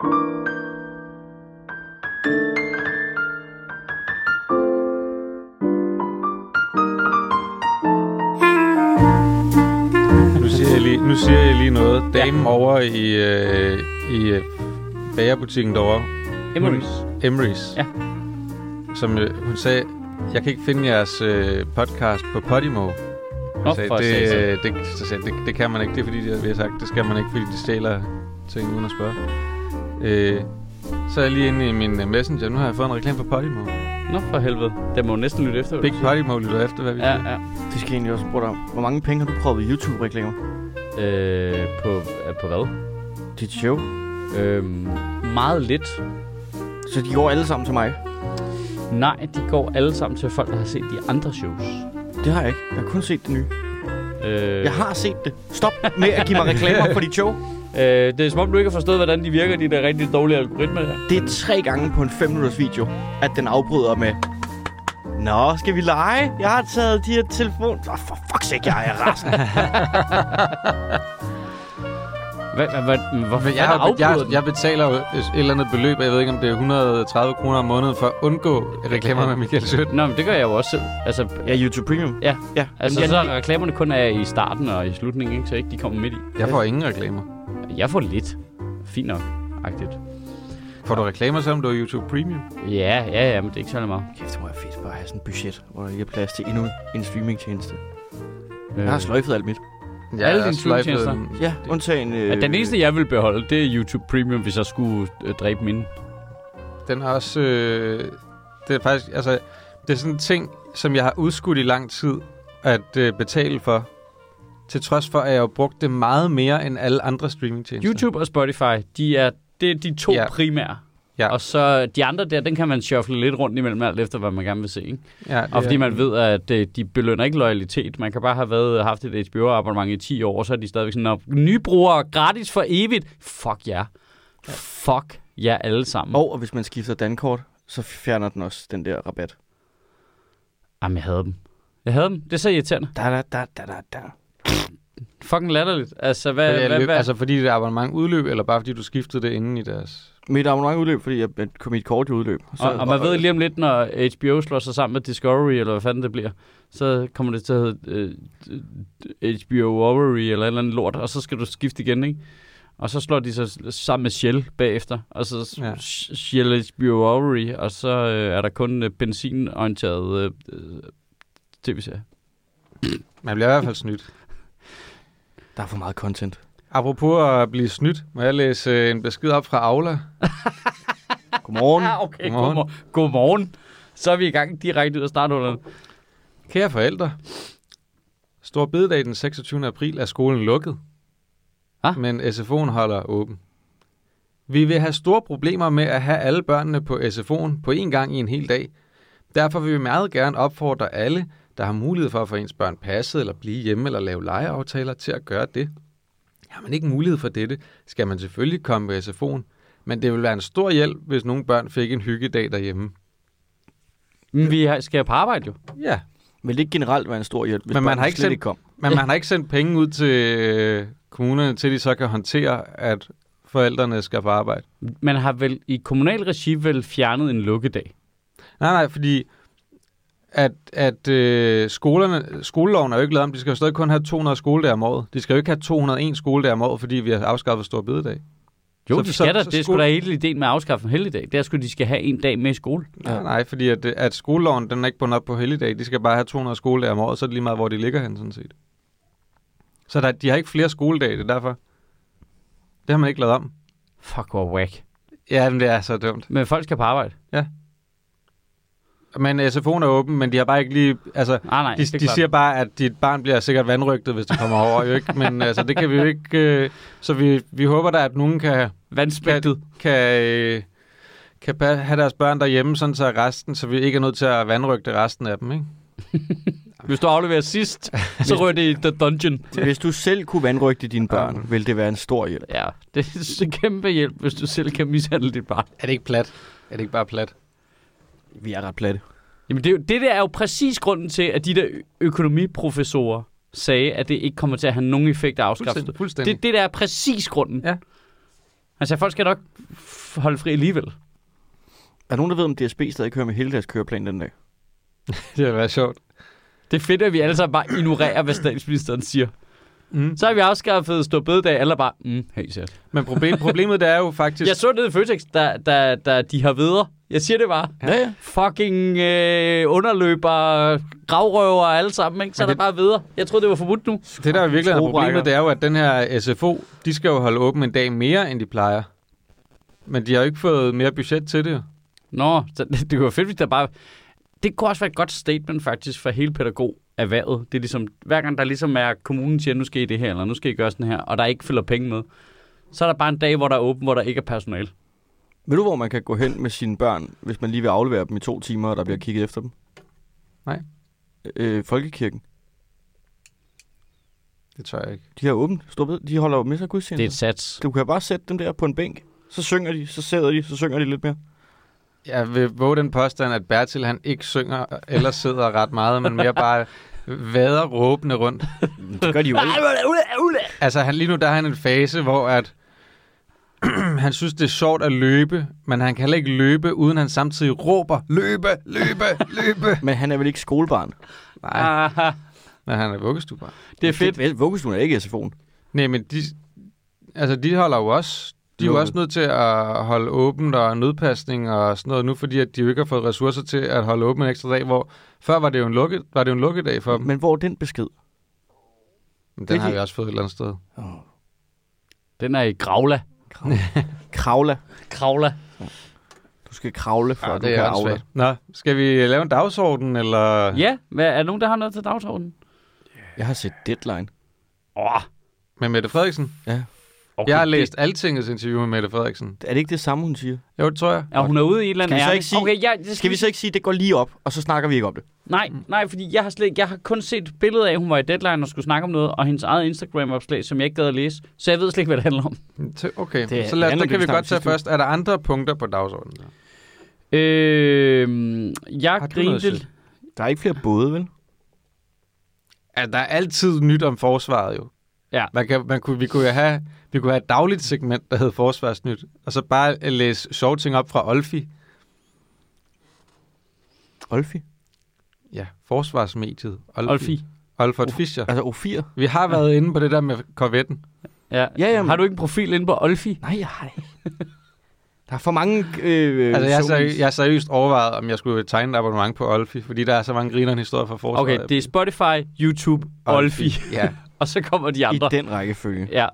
Nu siger jeg lige noget. Damen over i bagerbutikken derovre. Emery's. Ja. Som hun sagde, jeg kan ikke finde jeres podcast på Podimo. Det kan man ikke. Det er fordi, vi har sagt, det skal man ikke, fordi de stjæler ting uden at spørge. Så er jeg lige inde i min messenger. Nu har jeg fået en reklame for Podimo. Nå, for helvede. Det må næsten lytte efter. Big Podimo lytter efter, hvad vi siger. Ja. Det skal egentlig også spørge dig om. Hvor mange penge har du prøvet ved YouTube-reklamer? På hvad? Dit show? Meget lidt. Så de går alle sammen til mig? Nej, de går alle sammen til folk, der har set de andre shows. Det har jeg ikke. Jeg har kun set det nye. Jeg har set det. Stop med at give mig reklamer på dit show. Det er som om, du ikke har forstået, hvordan de virker, de der rigtig dårlige algoritmer der. Det er 3 gange på en 5-minutters video, at den afbryder med... Nå, skal vi lege? Jeg har taget de her telefon... For fuck's sake, jeg er rasen. Hvorfor? Jeg betaler jo et eller andet beløb, jeg ved ikke, om det er 130 kroner om måneden, for at undgå reklamer med Michael Sødt. Nå, men det gør jeg jo også selv. Altså, ja, YouTube Premium. Ja. Altså, så reklamerne kun er i starten og i slutningen, ikke? Så ikke de kommer midt i. Jeg får ingen reklamer. Jeg får lidt. Fint nok. Agtigt. Får du reklamer, selvom du er YouTube Premium? Ja, men det er ikke særlig meget. Kæft, det må være fedt bare at have sådan et budget, hvor der ikke er plads til endnu en streamingtjeneste. Jeg har sløjfet alt mit. Ja, alle dine streamingtjenester? Ja, undtagen... Den eneste, jeg vil beholde, det er YouTube Premium, hvis jeg skulle dræbe mine. Den er også... det er faktisk... Altså, det er sådan en ting, som jeg har udskudt i lang tid at betale for. Til trods for, at jeg har brugt det meget mere end alle andre streamingtjenester. YouTube og Spotify, det er de to primære. Ja. Og så de andre der, den kan man shuffle lidt rundt imellem alt efter, hvad man gerne vil se. Ikke? Ja, og fordi man ved, at de belønner ikke loyalitet. Man kan bare have haft et HBO-abonnement i 10 år, så er de stadigvæk sådan, nye brugere gratis for evigt. Fuck ja. Fuck ja alle sammen. Og hvis man skifter dankort, så fjerner den også den der rabat. Jamen, jeg havde dem. Det er så irriterende. Da. Fucking latterligt. Altså, altså fordi det abonnement udløb, eller bare fordi du skiftede det inden i deres... Mit abonnement udløb, fordi mit kort udløb. Og man ved lige om lidt, når HBO slår sig sammen med Discovery, eller hvad fanden det bliver, så kommer det til at hedde HBO-Overy, eller et eller andet lort, og så skal du skifte igen, ikke? Og så slår de sig sammen med Shell bagefter, og så Shell HBO-Overy, og så er der kun benzinorienteret tv-serie. Man bliver i hvert fald snydt. Der er for meget content. Apropos at blive snydt, må jeg læse en besked op fra Aula. Godmorgen. Okay, godmorgen. Så er vi i gang direkte ud af starthullerne. Kære forældre, Stor bededag den 26. april er skolen lukket, men SFO'en holder åben. Vi vil have store problemer med at have alle børnene på SFO'en på én gang i en hel dag. Derfor vil vi meget gerne opfordre alle, der har mulighed for at få ens børn passet eller blive hjemme eller lave legeaftaler til at gøre det. Har man ikke mulighed for dette, skal man selvfølgelig komme på SFO'en, men det vil være en stor hjælp, hvis nogle børn fik en hyggedag derhjemme. Vi skal på arbejde jo. Ja. Vil det ikke generelt være en stor hjælp, hvis man har ikke sendt penge ud til kommunerne, til de så kan håndtere, at forældrene skal på arbejde. Man har vel i kommunal regi fjernet en lukkedag? Nej, fordi skoleloven er jo ikke lavet om. De skal jo stadig kun have 200 skoledage om året. De skal jo ikke have 201 skoledage om året, fordi vi har afskaffet Stor bededag. Jo, de skal da. Det er sgu da hele ideen med at afskaffe en helligdag. Det er sgu, de skal have en dag med i skole. Ja. Nej, fordi at skoleloven, den er ikke bundet op på helligdag. De skal bare have 200 skoledage om året, så er det lige meget, hvor de ligger hen, sådan set. Så de har ikke flere skoledage, det er derfor. Det har man ikke lavet om. Fuck, hvor whack. Ja, men det er så dumt. Men folk skal på arbejde. Ja. Men SFO'en er åben, men de har bare ikke lige... Altså, nej, de siger bare, at dit barn bliver sikkert vandrygtet, hvis det kommer over, jo ikke? Men altså, det kan vi jo ikke... Så vi håber da, at nogen kan have deres børn derhjemme, sådan så resten, så vi ikke er nødt til at vandrygte resten af dem, ikke? Hvis du afleverer sidst, så rører det i The Dungeon. Hvis du selv kunne vandrygte dine børn, vil det være en stor hjælp. Ja, det er en kæmpe hjælp, hvis du selv kan mishandle dit barn. Er det ikke plat? Er det ikke bare plat? Vi er ret platte. Jamen det der er jo præcis grunden til, at de der økonomiprofessorer sagde, at det ikke kommer til at have nogen effekt af afskaffelsen. Fuldstændig. Det der er præcis grunden. Ja. Altså, folk skal nok holde fri alligevel. Er der nogen, der ved, om DSB stadig kører med hele deres køreplan den dag? Det vil være sjovt. Det er fedt, at vi alle sammen bare ignorerer, hvad statsministeren siger. Så har vi afskaffet stå bededag, eller bare, helt sikkert. Men problemet det er jo faktisk... Jeg så det i Føtex, da de har videre. Jeg siger det bare. Ja. Fucking underløber, gravrøver alle sammen, ikke? Så er der bare videre. Jeg troede, det var forbudt nu. Det, der er virkelig problemet, det er jo, at den her SFO, de skal jo holde åben en dag mere, end de plejer. Men de har jo ikke fået mere budget til det. Nå, det kunne være fedt, hvis der bare... Det kunne også være et godt statement faktisk for hele pædagog-erhvervet. Det er ligesom, hver gang der ligesom er, kommunen siger, nu skal I det her, eller nu skal I gøre sådan her, og der ikke følger penge med, så er der bare en dag, hvor der er åben, hvor der ikke er personale. Ved du, hvor man kan gå hen med sine børn, hvis man lige vil aflevere dem i 2 timer, og der bliver kigget efter dem? Nej. Folkekirken. Det tror jeg ikke. De har åbent. De holder jo med sig gudstjenester. Det er et sats. Du kan bare sætte dem der på en bænk. Så synger de, så sidder de, så synger de lidt mere. Jeg vil våge den påstand, at Bertil han ikke synger eller sidder ret meget, men mere bare vader råbende rundt. Det gør de jo ikke. Altså lige nu der er han en fase, hvor at han synes, det er sjovt at løbe, men han kan heller ikke løbe, uden han samtidig råber, løbe, løbe, løbe. Men han er vel ikke skolebarn? Nej, men han er vuggestuebarn. Det er fedt. Vuggestuen er ikke SFO'en. Nej, men de holder jo også... De er jo også nødt til at holde åbent og nødpasning og sådan noget nu, fordi at de jo ikke har fået ressourcer til at holde åbent en ekstra dag, hvor før var det jo en lukkedag for dem. Men hvor er den besked? Den har vi også fået et eller andet sted. Den er i Gravla. Kravla. Du skal kravle, for at du kan afle. Nå, skal vi lave en dagsorden, eller? Ja, er der nogen, der har noget til dagsordenen? Jeg har set Deadline. Med Mette Frederiksen? Ja. Okay, jeg har læst Altingets interview med Mette Frederiksen. Er det ikke det samme, hun siger? Jo, det tror jeg. Ja, hun er ude i et eller andet Skal vi så ikke sige, at det går lige op, og så snakker vi ikke om det? Nej, fordi jeg har kun set billedet af, at hun var i Deadline og skulle snakke om noget, og hendes eget Instagram-opslag, som jeg ikke gad at læse. Så jeg ved slet ikke, hvad det handler om. Okay, så der kan vi godt tage først. Er der andre punkter på dagsordenen? Jeg grinte... Der er ikke flere både, vel? Ja, der er altid nyt om forsvaret jo. Ja. Vi kunne have et dagligt segment, der hed Forsvarsnyt, og så bare læse sjove ting op fra Olfi. Olfi? Ja, forsvarsmediet. Olfi. Olfert Fischer. Altså O4? Vi har været inde på det der med korvetten. Ja. Jamen. Har du ikke en profil inde på Olfi? Nej, jeg har ikke. Der er for mange... jeg har seriøst overvejet, om jeg skulle tegne et abonnement på Olfi, fordi der er så mange grinerende historier fra forsvaret. Okay, det er Spotify, YouTube, Olfi. Ja. Og så kommer de andre. I den rækkefølge. Ja.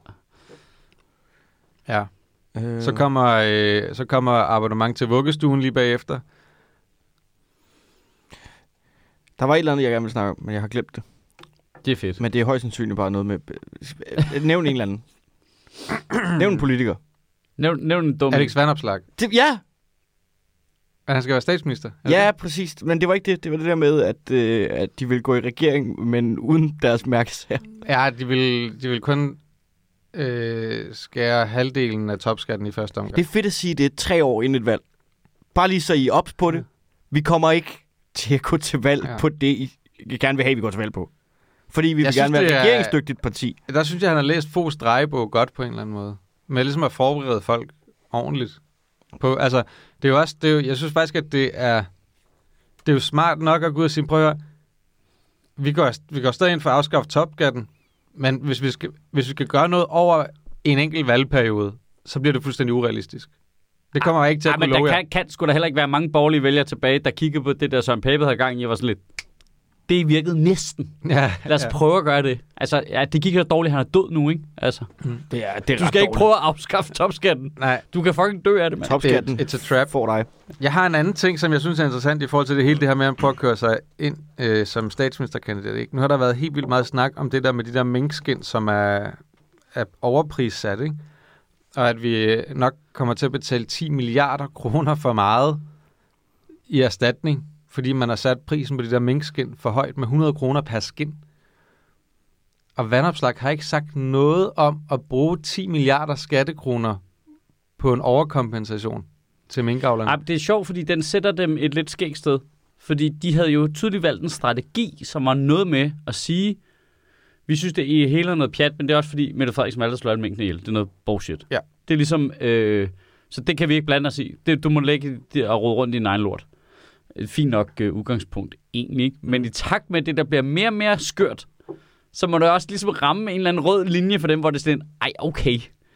Ja. Så kommer abonnement til vuggestuen lige bagefter. Der var et eller andet, jeg gerne ville snakke om, men jeg har glemt det. Det er fedt. Men det er højst sandsynligt bare noget med... Nævn en eller anden. Nævn en politiker. Nævn en dum... Alex Vanopslagh. Ja! At han skal være statsminister? Ja, præcis. Men det var ikke det. Det var det der med, at de vil gå i regering, men uden deres mærkesager. Ja, de vil kun skære halvdelen af topskatten i første omgang. Det er fedt at sige, det er 3 år inden et valg. Bare lige så I er ops på det. Vi kommer ikke til at gå til valg på det, I gerne vil have, vi går til valg på. Fordi vi vil gerne være et regeringsdygtigt parti. Der synes jeg, han har læst Foghs drejebog godt på en eller anden måde. Med ligesom at forberede folk ordentligt. Altså, det er jo også, jeg synes faktisk, at det er jo smart nok at gå ud og sige, prøv at høre, vi går stadig ind for at afskaffe topskatten, men hvis vi skal gøre noget over en enkelt valgperiode, så bliver det fuldstændig urealistisk. Det kommer ikke til at kunne love jer. Men der skulle der heller ikke være mange borgerlige vælgere tilbage, der kigger på det der Søren Pape havde gang i, og var sådan lidt, det virkede næsten. Ja, lad os prøve at gøre det. Altså, ja, det gik jo dårligt, han er død nu, ikke? Altså. Det er du skal ikke prøve at afskaffe topskatten. Nej. Du kan fucking dø af det, mand. Topskatten it's a trap for dig. Jeg har en anden ting, som jeg synes er interessant i forhold til det hele det her med at prøve at køre sig ind som statsministerkandidat. Ikke? Nu har der været helt vildt meget snak om det der med de der minkskin, som er overprissat, ikke? Og at vi nok kommer til at betale 10 milliarder kroner for meget i erstatning, fordi man har sat prisen på de der minkskin for højt med 100 kroner per skin. Og Vanopslagh har ikke sagt noget om at bruge 10 milliarder skattekroner på en overkompensation til minkavlerne. Ej, det er sjovt, fordi den sætter dem et lidt skægt sted. Fordi de havde jo tydeligt valgt en strategi, som var noget med at sige, vi synes, det er hele noget pjat, men det er også fordi Mette Frederiksen valgte at slå alle minkene ihjel. Det er noget bullshit. Ja. Det er ligesom... så det kan vi ikke blande os i. Du må lægge det og rode rundt i din egen lort. Et fint nok udgangspunkt, egentlig ikke. Men i takt med det, der bliver mere og mere skørt, så må der også ligesom ramme en eller anden rød linje for dem, hvor det er sådan, ej, okay.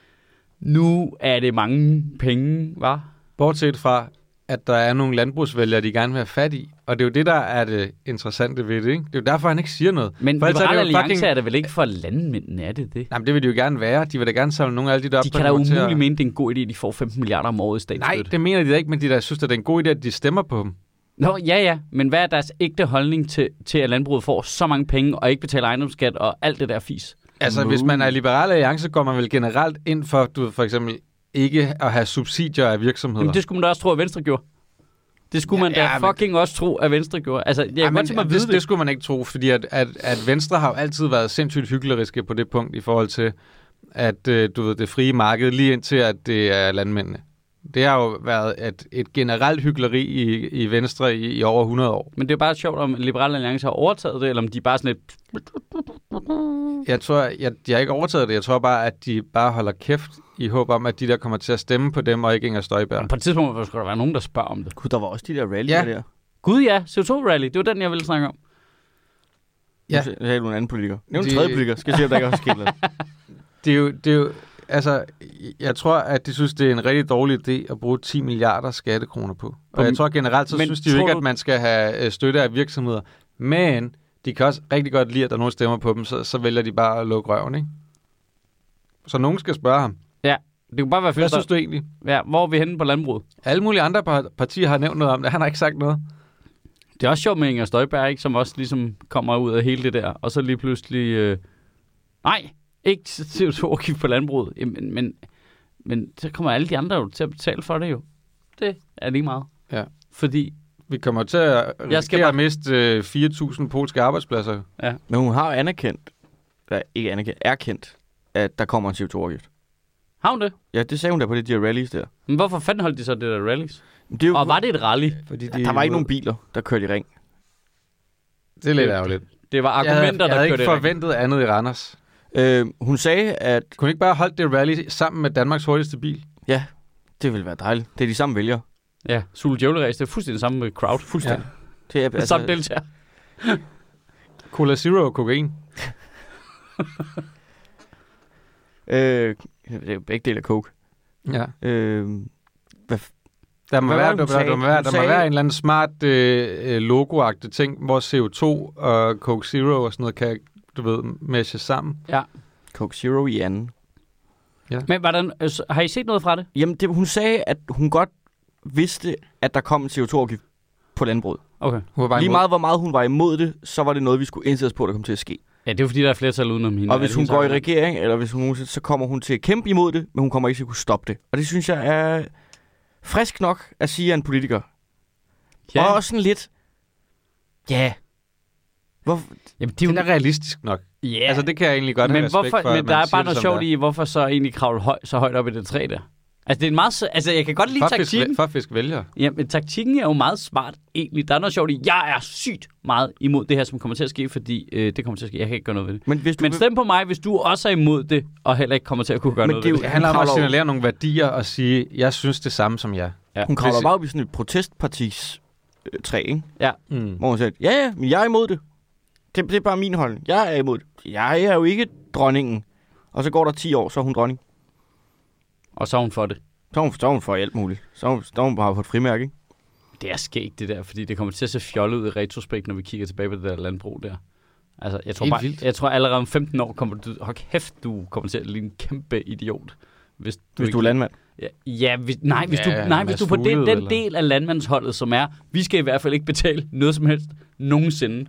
Nu er det mange penge, hva'? Bortset fra, at der er nogle landbrugsvælgere, de gerne vil have fat i. Og det er jo det, der er det interessante ved det, ikke? Det er jo derfor, han ikke siger noget. Men Liberal Alliance er det vel ikke for landmændene, er det det? Nej, men det vil de jo gerne være. De vil da gerne samle nogle af alle de der op. De kan da umuligt mene, det er en god idé, at de får 15 milliarder om året i statsstøtte. Nej, det mener de da ikke, men de der synes, at det er en god idé, at de stemmer på dem. Nå, ja. Men hvad er deres ægte holdning til, at landbruget får så mange penge, og ikke betaler ejendomsskat og alt det der fis? Altså, hvis man er Liberal Alliance, går man vel generelt ind for, du ved, for eksempel, ikke at have subsidier af virksomheder. Jamen, det skulle man da også tro, at Venstre gjorde. Det skulle man da fucking også tro, at Venstre gjorde. Altså, det skulle man ikke tro, fordi at Venstre har jo altid været sindssygt hykleriske på det punkt i forhold til, at du ved, det frie marked, lige indtil at det er landmændene. Det har jo været et generelt hykleri i Venstre i over 100 år. Men det er bare sjovt, om Liberal Alliance har overtaget det, eller om de bare sådan et... Jeg tror, de har ikke overtaget det. Jeg tror bare, at de bare holder kæft i håb om, at de der kommer til at stemme på dem, og ikke Inger Støjberg. Men på et tidspunkt skulle der være nogen, der spørger om det. Gud, der var også de der rallyer der. Gud ja, CO2-rally. Det var den, jeg ville snakke om. Ja. Nu sagde du en anden politiker. Nævn en tredje politiker. Skal jeg se, om der ikke også sker noget. Det er jo... Altså, jeg tror, at de synes, det er en rigtig dårlig idé at bruge 10 milliarder skattekroner på. Og jeg tror generelt, så synes de jo ikke, at man skal have støtte af virksomheder. Men de kan også rigtig godt lide, at der er nogen stemmer på dem, så vælger de bare at lukke røven, ikke? Så nogen skal spørge ham. Ja, det kunne bare være fedt. Hvad synes du egentlig? Ja, hvor er vi henne på landbruget? Alle mulige andre partier har nævnt noget om det. Han har ikke sagt noget. Det er også sjovt med Inger Støjberg, ikke? Som også ligesom kommer ud af hele det der. Og så lige pludselig... Nej! Ikke CO2-afgift på landbruget, men så kommer alle de andre jo til at betale for det jo. Det er lige meget. Ja. Fordi... Vi kommer til at risikere at miste 4.000 polske arbejdspladser. Ja. Men hun har erkendt, at der kommer en CO2-afgift. Har hun det? Ja, det sagde hun da på de der rallies der. Men hvorfor fanden holdt de så det der rallies? Det og var det et rally? Fordi der var ikke nogen biler, der kørte i ring. Det er lidt ærgerligt. Det var argumenter, der kørte i ring. Jeg havde ikke forventet andet i Randers. Hun sagde, at... Kunne ikke bare holde det rally sammen med Danmarks hurtigste bil? Ja, det ville være dejligt. Det er de samme vælgere. Ja, Zulu Djævleræs, det er fuldstændig samme med crowd. Fuldstændig. Ja. Det er samme deltager. Cola Zero og kokain. Det er jo begge dele af coke. Ja. Der må være en eller anden smart logoagtig ting, hvor CO2 og Coke Zero og sådan noget kan, du ved, meshe sammen. Ja. Coke Zero i anden. Ja. Men har I set noget fra det? Jamen, hun sagde, at hun godt vidste, at der kom en CO2-afgift på landbruget. Okay. Lige meget, hvor meget hun var imod det, så var det noget, vi skulle indsættes på, der kom til at ske. Ja, det er fordi, der er flertal udenom hende. Og hvis hun går i regering, eller hvis hun så kommer hun til at kæmpe imod det, men hun kommer ikke til at kunne stoppe det. Og det synes jeg er frisk nok at sige af en politiker. Ja. Og også sådan lidt... Ja. Jamen, det er realistisk nok. Yeah. Altså, det kan jeg egentlig godt have respekt for. Men der er bare noget sjovt i, hvorfor så egentlig kravle så højt op i det træ der. Altså, det er en meget... Altså, jeg kan godt lide taktikken. For fisk vælger. Ja, men taktikken er jo meget smart, egentlig. Der er noget sjovt i, jeg er sygt meget imod det her, som kommer til at ske, fordi det kommer til at ske. Jeg kan ikke gøre noget ved det. Men stem på mig, hvis du også er imod det, og heller ikke kommer til at kunne gøre noget ved det. Det handler om at signalere nogle værdier og sige, jeg synes det samme som jer. Ja. Hun kravler bare op i sådan et protestpartis træ, ikke? Ja. Hvor hun siger, men jeg er imod det. Det er bare min holdning. Jeg er imod det. Jeg er jo ikke dronningen. Og så går der 10 år, så er hun dronning. Og så er hun for det. Så er hun for alt muligt. Så er hun bare på et frimærke, ikke? Det er skægt, det der, fordi det kommer til at se fjollet ud i retrospekt, når vi kigger tilbage på det der landbrug der. Altså, jeg tror allerede om 15 år kommer du... Hold kæft, du kommer til at ligne en kæmpe idiot. Hvis du er landmand? Hvis du på den del af landmandsholdet, som er, vi skal i hvert fald ikke betale noget som helst nogensinde.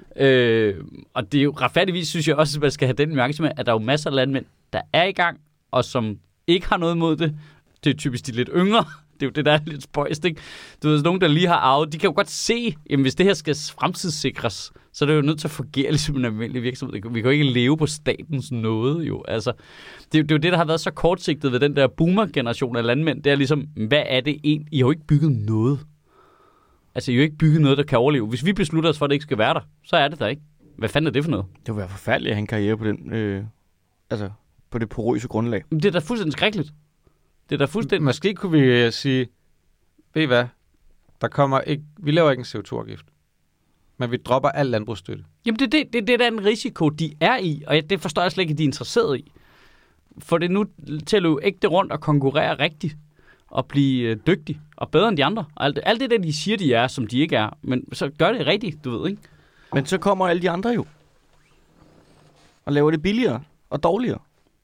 Og det er jo retfærdigvis, synes jeg også, at man skal have den nuance med, at der er jo masser af landmænd, der er i gang, og som ikke har noget imod det. Det er typisk de lidt yngre. Det er jo det, der er lidt spøjst, ikke? Du ved, nogen, der lige har arvet, de kan jo godt se, jamen hvis det her skal fremtidssikres, så er det jo nødt til at fungere ligesom en almindelig virksomhed. Vi kan jo ikke leve på statens nåde, jo. Altså, det er jo det, der har været så kortsigtet ved den der boomer-generation af landmænd. Det er ligesom, hvad er det egentlig? I har jo ikke bygget noget. Altså, I har jo ikke bygget noget, der kan overleve. Hvis vi beslutter os for, at det ikke skal være der, så er det der ikke. Hvad fanden er det for noget? Det vil være forfærdeligt at have en karriere på den, på det porøse grundlag. Det er da fuldstændig skrækkeligt. Det er da fuldstændig... Måske kunne vi sige, ved I hvad, vi laver ikke en CO2-afgift, men vi dropper al landbrugsstøtte. Jamen, det er den risiko, de er i, og det forstår jeg slet ikke, at de er interesseret i. For det er nu til at løbe ægte rundt og konkurrere rigtigt, og blive dygtig og bedre end de andre. Alt det der, de siger, de er, som de ikke er, men så gør det rigtigt, du ved, ikke? Men så kommer alle de andre jo, og laver det billigere og dårligere.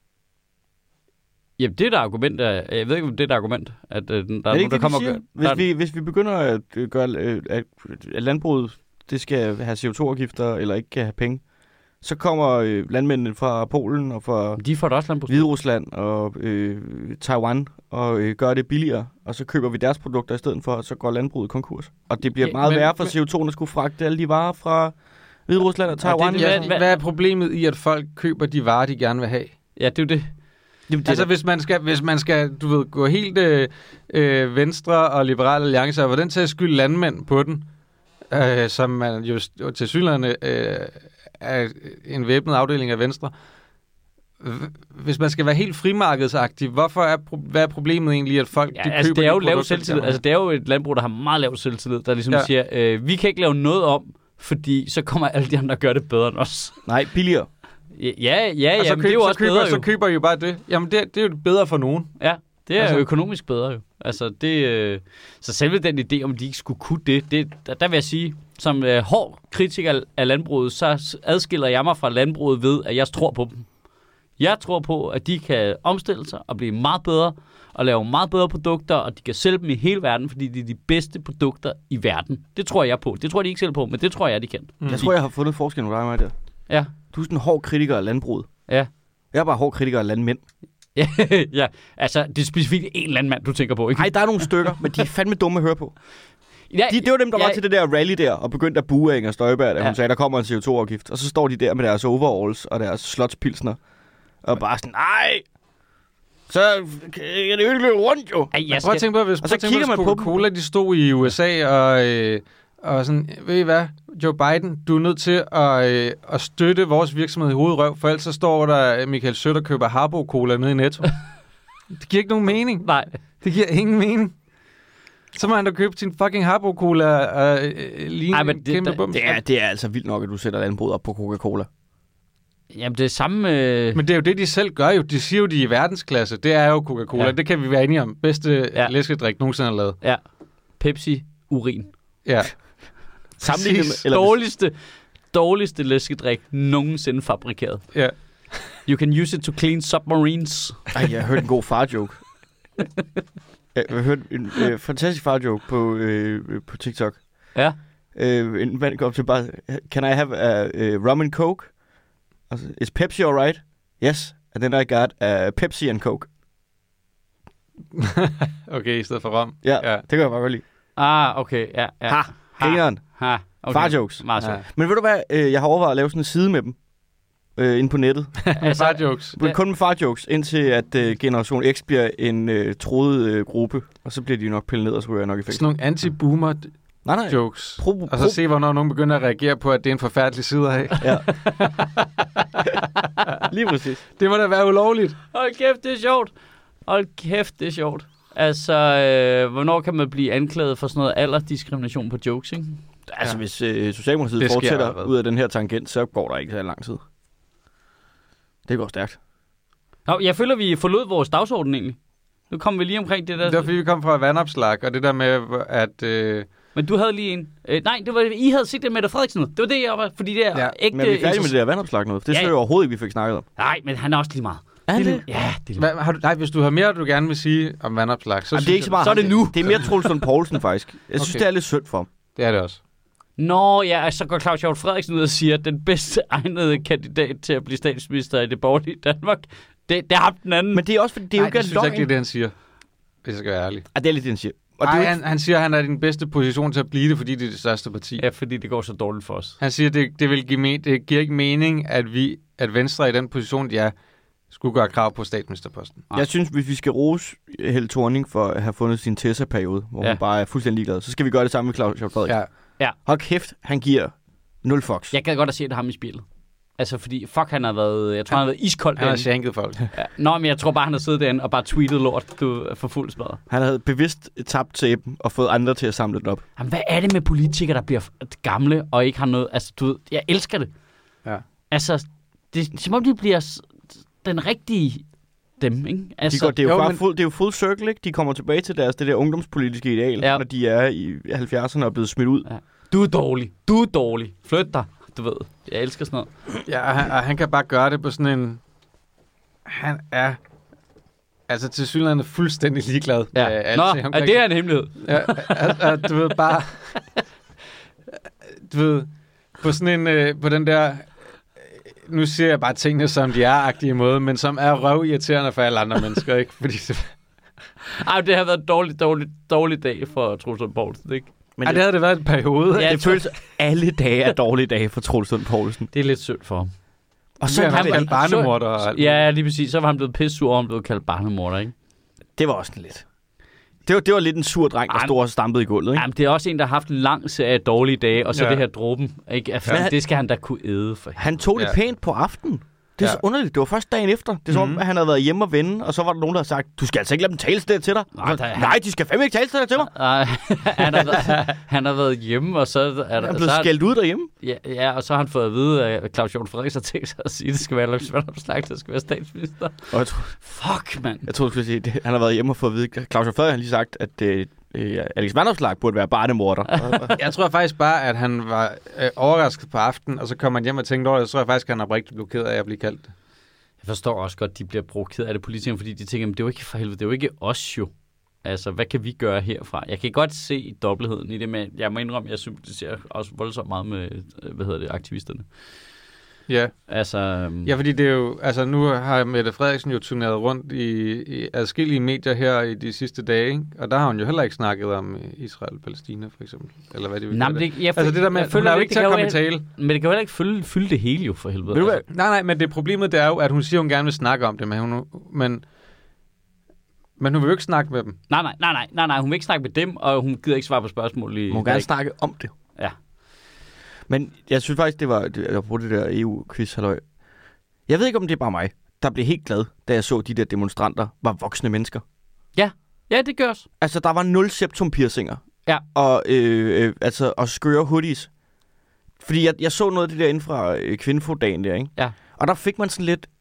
Jamen, det er et argument. Jeg ved ikke, om det er et argument. At, der er nogen, der kommer... Hvis vi begynder at gøre, at landbruget det skal have CO2-afgifter, eller ikke kan have penge, så kommer landmændene fra Polen og fra de får også Hviderusland og Taiwan og gør det billigere, og så køber vi deres produkter i stedet for, og så går landbruget konkurs. Og det bliver meget værre for CO2'en at skulle fragte alle de varer fra Hviderusland og Taiwan. Hvad er problemet i, at folk køber de varer, de gerne vil have? Ja, det er jo det. Altså, hvis man skal, du ved, gå helt Venstre og Liberal Alliance, og hvordan til skyld landmænd på den, som man jo til synligheden er en væbnet afdeling af Venstre. Hvis man skal være helt frimarkedsagtig, hvad er problemet egentlig, at folk de køber det er jo de lav selvtillid. Altså, det er jo et landbrug, der har meget lav selvtillid, der ligesom siger, vi kan ikke lave noget om, fordi så kommer alle de andre og gør det bedre end os. Nej, billigere. Ja, men det er jo også bedre. Så køber I jo bare det. Jamen, det er jo bedre for nogen. Ja, det er økonomisk bedre jo. Altså, så selve den idé, om de ikke skulle kunne det der vil jeg sige, som hård kritiker af landbruget, så adskiller jeg mig fra landbruget ved, at jeg tror på dem. Jeg tror på, at de kan omstille sig og blive meget bedre, og lave meget bedre produkter, og de kan sælge dem i hele verden, fordi de er de bedste produkter i verden. Det tror jeg på. Det tror de ikke selv på, men det tror jeg, de kan. Jeg tror, jeg har fundet forskel på dig og mig der. Ja. Du er sådan en hård kritiker af landbruget. Ja. Jeg er bare hård kritiker af landmænd. Ja, altså, det er specifikt en landmand, du tænker på, ikke? Nej, der er nogle stykker, men de er fandme dumme at høre på. Ja, det var dem, der var til det der rally der, og begyndte at bue Inger Støjberg, da hun sagde, der kommer en CO2-afgift. Og så står de der med deres overalls og deres slotspilsner, og bare sådan, nej, så kan det jo ikke løbe rundt, jo. Prøv at tænke på, hvis Coca-Cola, de stod i USA, og sådan, ved I hvad, Joe Biden, du er nødt til at støtte vores virksomhed i hovedrøv, for ellers så står der Michael Sødt og køber Harbo Cola nede i Netto. Det giver ikke nogen mening. Nej. Det giver ingen mening. Så må han da købe sin fucking Harbo Cola og ligne en kæmpe bums. Det er altså vildt nok, at du sætter landbruget op på Coca-Cola. Jamen, det er samme... Men det er jo det, de selv gør jo. De siger jo, de er i verdensklasse. Det er jo Coca-Cola. Ja. Det kan vi være enige om. Bedste læskedrik nogensinde har lavet. Ja. Pepsi, urin. Ja. Dårligste læskedrik nogensinde fabrikeret. Ja. You can use it to clean submarines. Ej, jeg har hørt en god far-joke. Jeg har hørt en fantastisk far-joke på TikTok. Ja. En mand kom til bare, can I have a rum and coke? Altså, is Pepsi alright? Yes. And then I got a Pepsi and coke. Okay, i stedet for rom. Ja, det kan jeg bare godt lide. Okay, ja. Ha, grineren. Okay. Far-jokes. Ja. Men ved du hvad, jeg har overvejet at lave sådan en side med dem. Inde på nettet. Far-jokes. Kun med far-jokes, indtil at Generation X bliver en troet gruppe. Og så bliver de nok pillet ned, og så ryger jeg nok i fængsel. Sådan nogle anti-boomer jokes. Og så se, hvornår nogen begynder at reagere på, at det er en forfærdelig side af. Ja. Lige præcis. Det må da være ulovligt. Hold kæft, det er sjovt. Altså, hvornår kan man blive anklaget for sådan noget aldersdiskrimination på jokes, ikke? Altså, hvis Socialdemokratiet fortsætter ud af den her tangent, så går der ikke så lang tid. Det går stærkt. Nå, jeg føler, vi forlod vores dagsorden egentlig. Nu kommer vi lige omkring det der... Det var, fordi vi kom fra vandopslag, og det der med, at... Men du havde lige en... nej, det var, I havde set det med Mette Frederiksen. Det var det, jeg var... Fordi det er ægte... Men vi er færdige med det der vandopslag noget. Det synes jeg overhovedet ikke, vi fik snakket om. Nej, men han er også lige meget. Er det? Ja, det er hvis du har mere, du gerne vil sige om vandopslag, så... Jamen, det er ikke så meget. Så er det nu. Det er mere Troels Lund Poulsen, faktisk. Jeg synes, det er lidt synd for ham. Det er det også. Nå, ja, så går Claus Hjort Frederiksen ud og siger, at den bedste egnede kandidat til at blive statsminister i det borgerlige Danmark, det er ham den anden. Men det er også, fordi det er jo ikke løgn. Nej, det synes ikke, det er det, han siger, hvis jeg skal være ærlig. Det er lidt det, han siger. Og han siger, at han er i den bedste position til at blive det, fordi det er det største parti. Ja, fordi det går så dårligt for os. Han siger, at det giver ikke mening, at Venstre i den position, skulle gøre krav på statsministerposten. Jeg synes, hvis vi skal rose Helle Thorning for at have fundet sin Tessa-periode, hvor hun bare er fuldstændig ligeglad, så skal vi gøre det samme med Claus Hjort Frederiksen. Ja. Hold kæft, han giver 0 fucks. Jeg kan godt at se det ham i spillet. Altså, fordi han har været... Jeg tror, han har været iskold. Han har shanket folk. Ja. Nå, men jeg tror bare, han har siddet derinde og bare tweetet lort. Du er for fuld smadret. Han havde bevidst tabt sæben og fået andre til at samle det op. Jamen, hvad er det med politikere, der bliver gamle og ikke har noget... Altså, du ved, jeg elsker det. Ja. Altså, det er som om de bliver den rigtige dem, ikke? Altså, det er jo full circle, ikke? De kommer tilbage til det der ungdomspolitiske ideal, når de er i 70'erne og er blevet smidt ud. Ja. Du er dårlig. Flyt dig. Du ved, jeg elsker sådan noget. Ja, og han kan bare gøre det på sådan en... Han er... Altså, tilsyneladende fuldstændig ligeglad. Ja. Er det en hemmelighed? Ja, du ved, bare... Du ved, på sådan en... På den der... Nu siger jeg bare tingene, som de er-agtige måde, men som er røvirriterende for alle andre mennesker, ikke? Fordi det har været en dårlig dag for Troels Lund Poulsen, ikke? Men det havde det været en periode. Ja, det føles alle dage er dårlige dage for Troels Lund Poulsen. Det er lidt synd for ham. Og så han kaldt barnemorder og alt. Ja, lige præcis. Så var han blevet pissur, og han blev kaldt barnemorder, ikke? Det var også lidt. Det var lidt en sur dreng, der stod og stampede i gulvet, ikke? Jamen, det er også en, der har haft en lang serie af dårlige dage, og så det her dråben, ikke? Altså, det skal han da kunne æde for. Han tog det pænt på aftenen. Det er så underligt. Det var først dagen efter. Det er som at han havde været hjemme og vende, og så var der nogen, der havde sagt, du skal altså ikke lade dem tale det til dig. Nej, de skal fandme ikke tale det til mig. Nej, han har været hjemme, og så er der... Han er blevet skældt ud derhjemme. Ja, og så har han fået at vide, at Claus Hjort Frederiksen har tænkt sig at sige, at det skal være Alex Vanopslagh, der skal være statsminister. Fuck, mand. Jeg tror, du skulle sige, han har været hjemme og fået at vide, Claus Hjort Frederiksen har lige sagt, at Alex Vanopslagh burde være barnemorder. Jeg tror faktisk bare, at han var overrasket på aftenen, og så kom han hjem og tænkte over det, så tror jeg faktisk, at han er rigtig blokeret af at blive kaldt. Jeg forstår også godt, at de bliver provokeret af det politikere, fordi de tænker, det er jo ikke for helvede, det er jo ikke os jo. Altså, hvad kan vi gøre herfra? Jeg kan godt se dobbeltheden i det, men jeg må indrømme, jeg sympatiserer også voldsomt meget med, aktivisterne. Ja. Altså, ja, fordi det er jo, altså nu har Mette Frederiksen jo turneret rundt i adskillige medier her i de sidste dage, ikke? Og der har hun jo heller ikke snakket om Israel og Palæstina, for eksempel. Eller hvad det vil kalde det. Altså det der med, hun er jo ikke til at komme i tale. Men det kan jo heller ikke fylde det hele jo, for helvede. Altså. Nej, men det problemet det er jo, at hun siger, hun gerne vil snakke om det, men hun vil jo ikke snakke med dem. Nej, hun vil ikke snakke med dem, og hun gider ikke svare på spørgsmål. Hun vil gerne snakke om det. Ja. Men jeg synes faktisk, jeg brugte det der EU-quiz, halløj. Jeg ved ikke, om det er bare mig, der blev helt glad, da jeg så de der demonstranter var voksne mennesker. Ja, det gør også. Altså, der var 0 septum-piercinger. Ja. Og skøre hoodies. Fordi jeg så noget af det der inden fra Kvinfo-dagen der, ikke? Ja. Og der fik man sådan lidt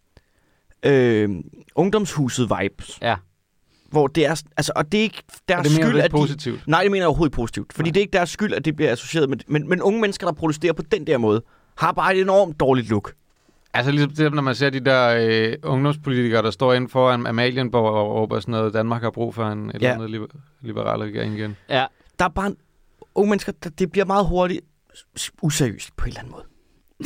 ungdomshuset-vibes. Ja. Hvor det er, altså, og det er ikke deres skyld, at positivt. Nej, det mener jeg overhovedet positivt. Fordi det er ikke deres skyld, at det bliver associeret med... Men unge mennesker, der protesterer på den der måde, har bare et enormt dårligt look. Altså ligesom når man ser de der ungdomspolitikere, der står inden foran Amalienborg og råber sådan noget, Danmark har brug for en eller andet liberal regering igen. Ja. Der er bare unge mennesker, det bliver meget hurtigt useriøst på en eller anden måde.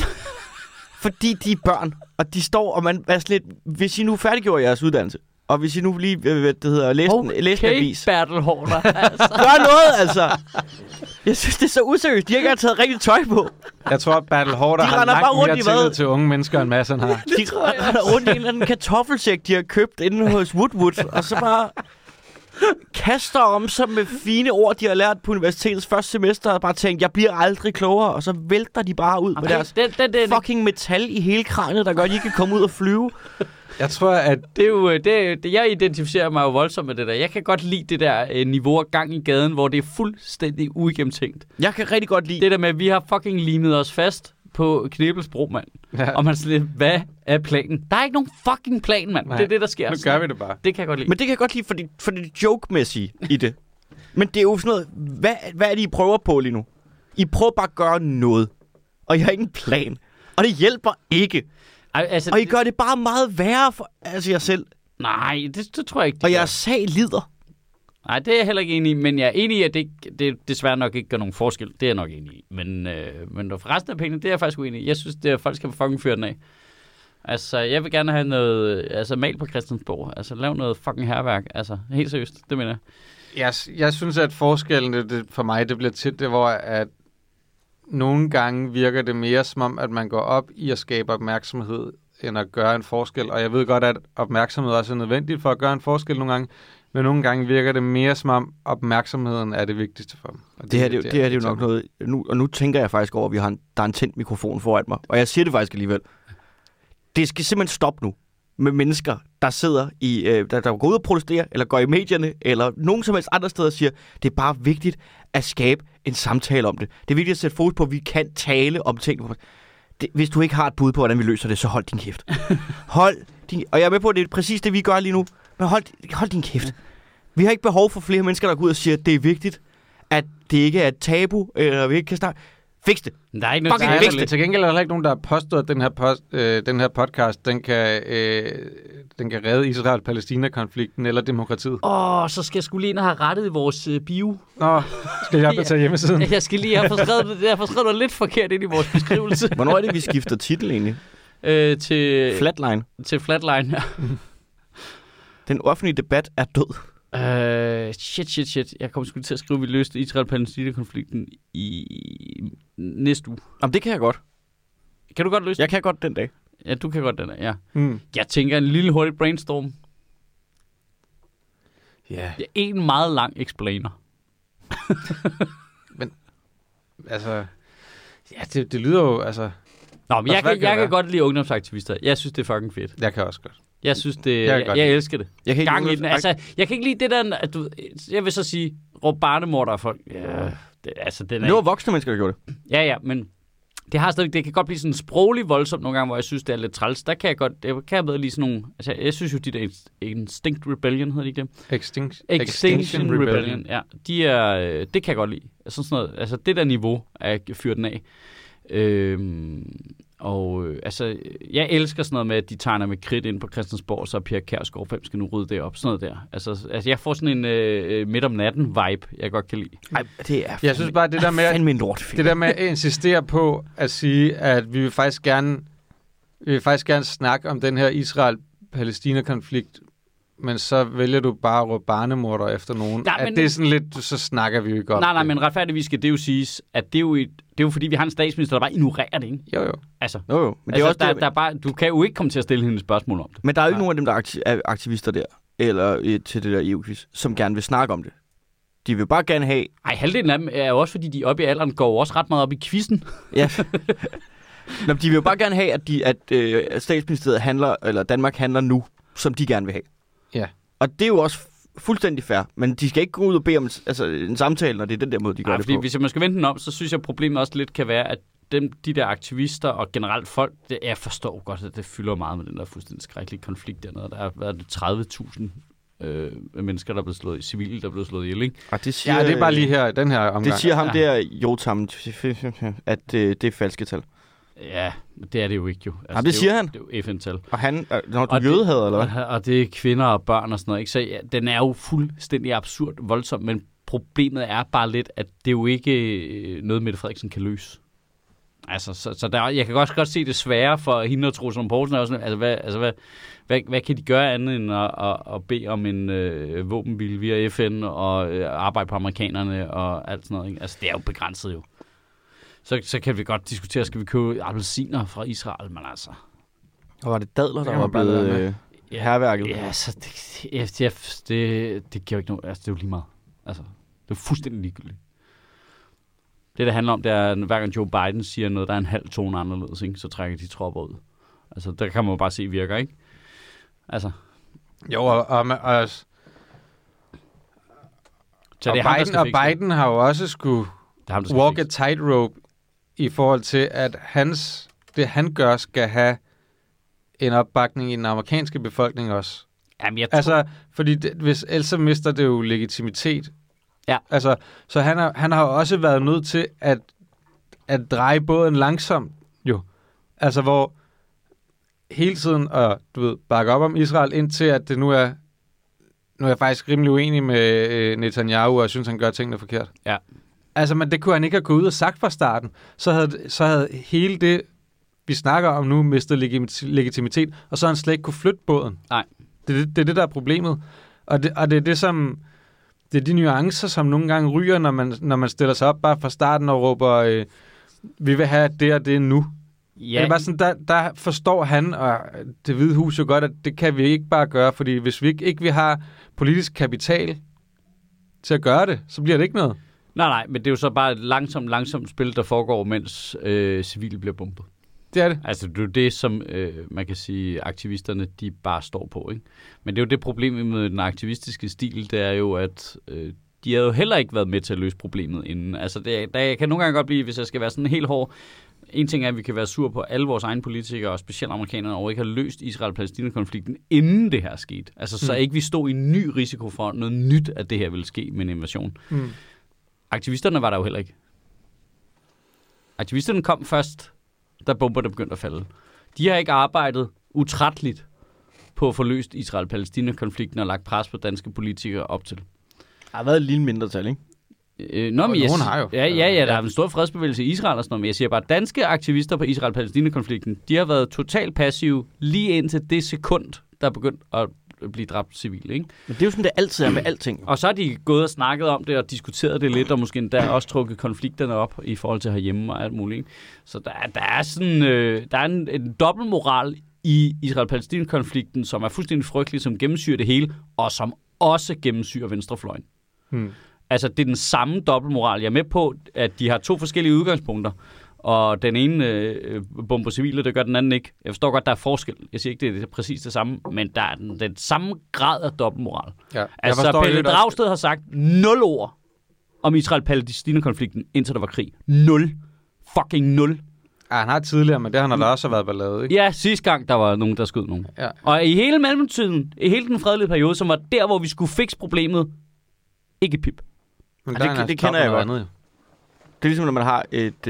Fordi de er børn, og de står, og man er lidt... Hvis I nu færdiggjorde jeres uddannelse, og hvis I nu lige, læste en avis... Bertel Haarder, altså. Gør noget, altså! Jeg synes, det er så useriøst. De har ikke taget rigtigt tøj på. Jeg tror, at Bertel Haarder har langt mere tillid til unge mennesker, end Madsen har. De render rundt i en eller anden kartoffelsæk, de har købt inde hos Woodwood, og så bare kaster om sig med fine ord, de har lært på universitetets første semester, og bare tænkt, jeg bliver aldrig klogere, og så vælter de bare ud med deres fucking metal i hele kranet, der gør, at de ikke kan komme ud og flyve. Jeg tror, at det er jo jeg identificerer mig jo voldsomt med det der. Jeg kan godt lide det der niveau af gang i gaden, hvor det er fuldstændig uigennemtænkt. Jeg kan rigtig godt lide det der med, at vi har fucking limet os fast på Knebelsbro, mand. Ja. Og man siger, hvad er planen? Der er ikke nogen fucking plan, mand. Nej, det er det, der sker. Nu gør vi det bare. Det kan jeg godt lide. Men det kan jeg godt lide for det joke-mæssige i det. Men det er jo sådan noget, hvad er det, I prøver på lige nu? I prøver bare at gøre noget. Og I har ikke en plan. Og det hjælper ikke. Altså, og I gør det bare meget værre for jer selv. Nej, det tror jeg ikke. Og jeres sag lider. Nej, det er jeg heller ikke enig i. Men jeg er enig i, at det desværre nok ikke gør nogen forskel. Det er jeg nok enig i. Men for resten af pengene, det er jeg faktisk uenig i. Jeg synes, det er, folk skal få fucking fyre den af. Altså, jeg vil gerne have noget mal på Christiansborg. Altså, lav noget fucking hærværk. Altså, helt seriøst. Det mener jeg. Jeg synes, at forskellen for mig, det bliver tit det, hvor at nogle gange virker det mere som om, at man går op i at skabe opmærksomhed, end at gøre en forskel. Og jeg ved godt, at opmærksomhed også er nødvendigt for at gøre en forskel nogle gange, men nogle gange virker det mere som om, opmærksomheden er det vigtigste for dem. Det her er jo nok noget... Nu tænker jeg faktisk over, at der er en tændt mikrofon foran mig, og jeg siger det faktisk alligevel. Det skal simpelthen stoppe nu med mennesker, der sidder i, der går ud og protesterer, eller går i medierne, eller nogen som helst andre steder og siger, det er bare vigtigt at skabe en samtale om det. Det er vigtigt at sætte fokus på, at vi kan tale om ting. Hvis du ikke har et bud på, hvordan vi løser det, så hold din kæft. Og jeg er med på, at det er præcis det, vi gør lige nu. Men hold din kæft. Vi har ikke behov for flere mennesker, der går ud og siger, at det er vigtigt, at det ikke er et tabu, eller vi ikke kan snakke. Fix det. Der er ikke noget, til gengæld er der ikke nogen, der har påstået, at den her podcast, den kan redde Israel-Palæstina-konflikten eller demokratiet. Så skal jeg skulle lige ind og have rettet i vores bio. Skal jeg opdatere hjemmesiden? Jeg skal lige have skrevet noget lidt forkert ind i vores beskrivelse. Hvornår er det, vi skifter titel egentlig? Til Flatline. Til Flatline, ja. Den offentlige debat er død. Shit. Jeg kommer sgu til at skrive, at vi løste Israel-Palæstina-konflikten i næste uge. Jamen, det kan jeg godt. Kan du godt løse det? Jeg kan godt den dag. Ja, du kan godt den dag, ja. Jeg tænker en lille hurtig brainstorm. Ja. Det er en meget lang explainer. Men, altså... Ja, det lyder jo, altså... Nå, men jeg kan godt lide ungdomsaktivister. Jeg synes, det er fucking fedt. Jeg kan også godt. Jeg synes det... Jeg elsker det. Jeg kan gang i den. Altså, jeg kan ikke lide det der... At jeg vil så sige, råb barnemorder af folk. Ja, det var voksne mennesker, der gjorde det. Ja, men... Det kan godt blive sådan sprogligt voldsomt nogle gange, hvor jeg synes, det er lidt træls. Der kan jeg kan bedre lige sådan nogle... Altså, jeg synes jo, de der Extinct Rebellion, hedder de ikke det? Extinction Rebellion, ja. Det kan jeg godt lide. Altså, sådan noget, altså det der niveau er fyret den af. Jeg elsker sådan noget med, at de tegner med kridt ind på Christiansborg, så Pia Kjærsgaard, hvem skal nu rydde det op? Sådan noget der. Altså jeg får sådan en midt om natten vibe, jeg godt kan lide. Ej, det er jeg synes bare, det der med at insistere på at sige, at vi vil faktisk gerne snakke om den her Israel-Palæstina-konflikt, men så vælger du bare at råbe barnemorder efter nogen. Det er sådan lidt, så snakker vi jo ikke om Nej, men retfærdigvis skal det jo siges, at det er jo fordi, vi har en statsminister, der bare ignorerer det, ikke? Jo. Altså, jo. Men det er også der bare, du kan jo ikke komme til at stille hende et spørgsmål om det. Men der er jo ikke nogen af dem, der er aktivister der, eller til det der EU-quiz, som gerne vil snakke om det. De vil bare gerne have... Halvdelen af dem er jo også, fordi de oppe i alderen går også ret meget op i quizzen. Ja. Nå, de vil jo bare gerne have, at statsministeriet handler, eller Danmark handler nu, som de gerne vil have. Ja. Og det er jo også fuldstændig fair, men de skal ikke gå ud og bede om en samtale, når det er den der måde, de gør det fordi på. Hvis man skal vente den om, så synes jeg, problemet også lidt kan være, at de der aktivister og generelt folk, jeg forstår godt, at det fylder meget med den der fuldstændig skrækkelige konflikt dernede. Der har været 30.000 mennesker, der er blevet slået i civile, der er blevet slået ihjel, ikke? Det er bare lige her, den her omgang. Det siger ham der, Jotam, at det er falske tal. Ja, det er det jo ikke jo. Altså, det siger han. Det er jo FN-tal. Og han, når du jødehader, eller hvad? Og det er kvinder og børn og sådan noget, ikke? Så den er jo fuldstændig absurd voldsom, men problemet er bare lidt, at det jo ikke noget, Mette Frederiksen kan løse. Altså, så der, jeg kan godt se det svære for hende og Troels Lund Poulsen. Hvad kan de gøre andet end at bede om en våbenbil via FN og arbejde på amerikanerne og alt sådan noget, ikke? Altså, det er jo begrænset jo. Så kan vi godt diskutere, skal vi købe appelsiner fra Israel, men altså... Og var det dadler, der var blevet herværket? Ja, så det giver jo ikke noget... Altså, det er jo lige meget. Altså, det er fuldstændig ligegyldigt. Det, der handler om, det er, hver gang Joe Biden siger noget, der er en halv tone anderledes, ikke? Så trækker de tropper ud. Altså, der kan man jo bare se, virker, ikke? Altså... Jo, og Biden har jo også skulle walk a tightrope i forhold til, at det han gør, skal have en opbakning i den amerikanske befolkning også. Jamen, jeg tror... Altså, fordi hvis ellers så mister det jo legitimitet. Ja. Altså, så han har også været nødt til at dreje båden langsomt, jo. Altså, hvor hele tiden, og du ved, bakke op om Israel, indtil at det nu er jeg faktisk rimelig uenig med Netanyahu, og jeg synes, han gør tingene forkert. Ja. Altså, men det kunne han ikke have gået ud og sagt fra starten. Så havde hele det, vi snakker om nu, mistet legitimitet, og så har han slet ikke kunne flytte båden. Nej. Det er det, der er problemet. Og det er det, som... Det er de nuancer, som nogle gange ryger, når man stiller sig op bare fra starten og råber, vi vil have det og det nu. Ja. Det er bare sådan, der forstår han og Det Hvide Hus jo godt, at det kan vi ikke bare gøre, fordi hvis vi ikke vil have politisk kapital til at gøre det, så bliver det ikke noget. Nej, men det er jo så bare et langsomt spil, der foregår, mens civile bliver bombet. Det er det. Altså, det er jo det, som man kan sige, aktivisterne, de bare står på, ikke? Men det er jo det problem med den aktivistiske stil, det er jo, at de har jo heller ikke været med til at løse problemet inden. Altså, jeg kan nogle gange godt blive, hvis jeg skal være sådan helt hård. En ting er, at vi kan være sur på alle vores egne politikere, og specielt amerikanerne, og ikke har løst Israel-Palæstina-konflikten, inden det her skete. Altså, så ikke vi stod i en ny risiko for noget nyt, at det her ville ske med en invasion. Aktivisterne var der jo heller ikke. Aktivisterne kom først, da bomberne begyndte at falde. De har ikke arbejdet utrætteligt på at få løst Israel-Palæstina-konflikten og lagt pres på danske politikere op til. Der har været et lille mindretal, ikke? Nogen har jo. Ja, der er en stor fredsbevægelse i Israel og sådan noget, men jeg siger bare, at danske aktivister på Israel-Palæstina-konflikten, de har været totalt passive lige indtil det sekund, der er begyndt at blive dræbt civile, ikke? Men det er jo sådan, det altid er med alting. Og så har de gået og snakket om det og diskuteret det lidt, og måske endda også trukket konflikterne op i forhold til herhjemme og alt muligt, ikke? Så der er sådan, der er en dobbeltmoral i Israel-Palæstina-konflikten, som er fuldstændig frygtelig, som gennemsyrer det hele, og som også gennemsyrer venstrefløjen. Altså, det er den samme dobbeltmoral. Jeg er med på, at de har to forskellige udgangspunkter, og den ene bomber civile, det gør den anden ikke. Jeg forstår godt, der er forskel. Jeg siger ikke, det er præcis det samme, men der er den samme grad af dobbeltmoral. Ja, altså, Pelle Dragsted har sagt 0 ord om Israel-Palæstina-konflikten, indtil der var krig. 0. Fucking 0. Ja, han har tidligere, men det har der også været ballade, ikke? Ja, sidste gang, der var nogen, der skød nogen. Ja. Og i hele mellemtiden, i hele den fredelige periode, som var der, hvor vi skulle fikse problemet, ikke pip. Men det kender jeg godt. Andet. Det er ligesom, når man har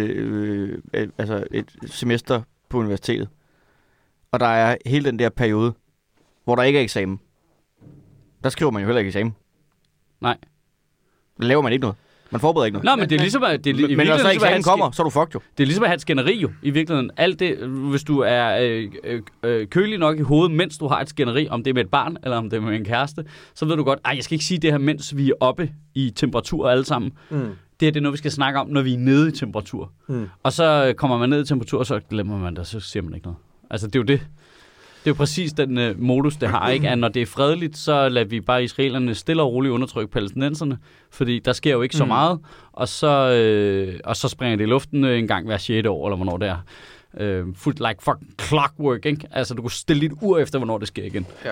et semester på universitetet, og der er hele den der periode, hvor der ikke er eksamen. Der skriver man jo heller ikke eksamen. Nej. Der laver man ikke noget. Man forbereder ikke noget. Nå, men det er ligesom at... Men når så eksamen kommer, så er du fucked jo. Det er ligesom at have et skænderi jo, i virkeligheden. Alt det, hvis du er kølig nok i hovedet, mens du har et skænderi, om det er med et barn, eller om det er med en kæreste, så ved du godt, jeg skal ikke sige det her, mens vi er oppe i temperatur alle sammen. Det er noget, vi skal snakke om, når vi er nede i temperatur. Og så kommer man ned i temperatur, og så glemmer man det, og så siger man ikke noget. Altså, det er jo det. Det er jo præcis den modus, det har, ikke? At når det er fredeligt, så lader vi bare israelerne stille og roligt undertrykke palæstinenserne, fordi der sker jo ikke så meget, og så springer det i luften en gang hver 6. år, eller hvornår det er. Fuldt like fucking clockwork, ikke? Altså, du kunne stille dit ur efter, hvornår det sker igen. Ja.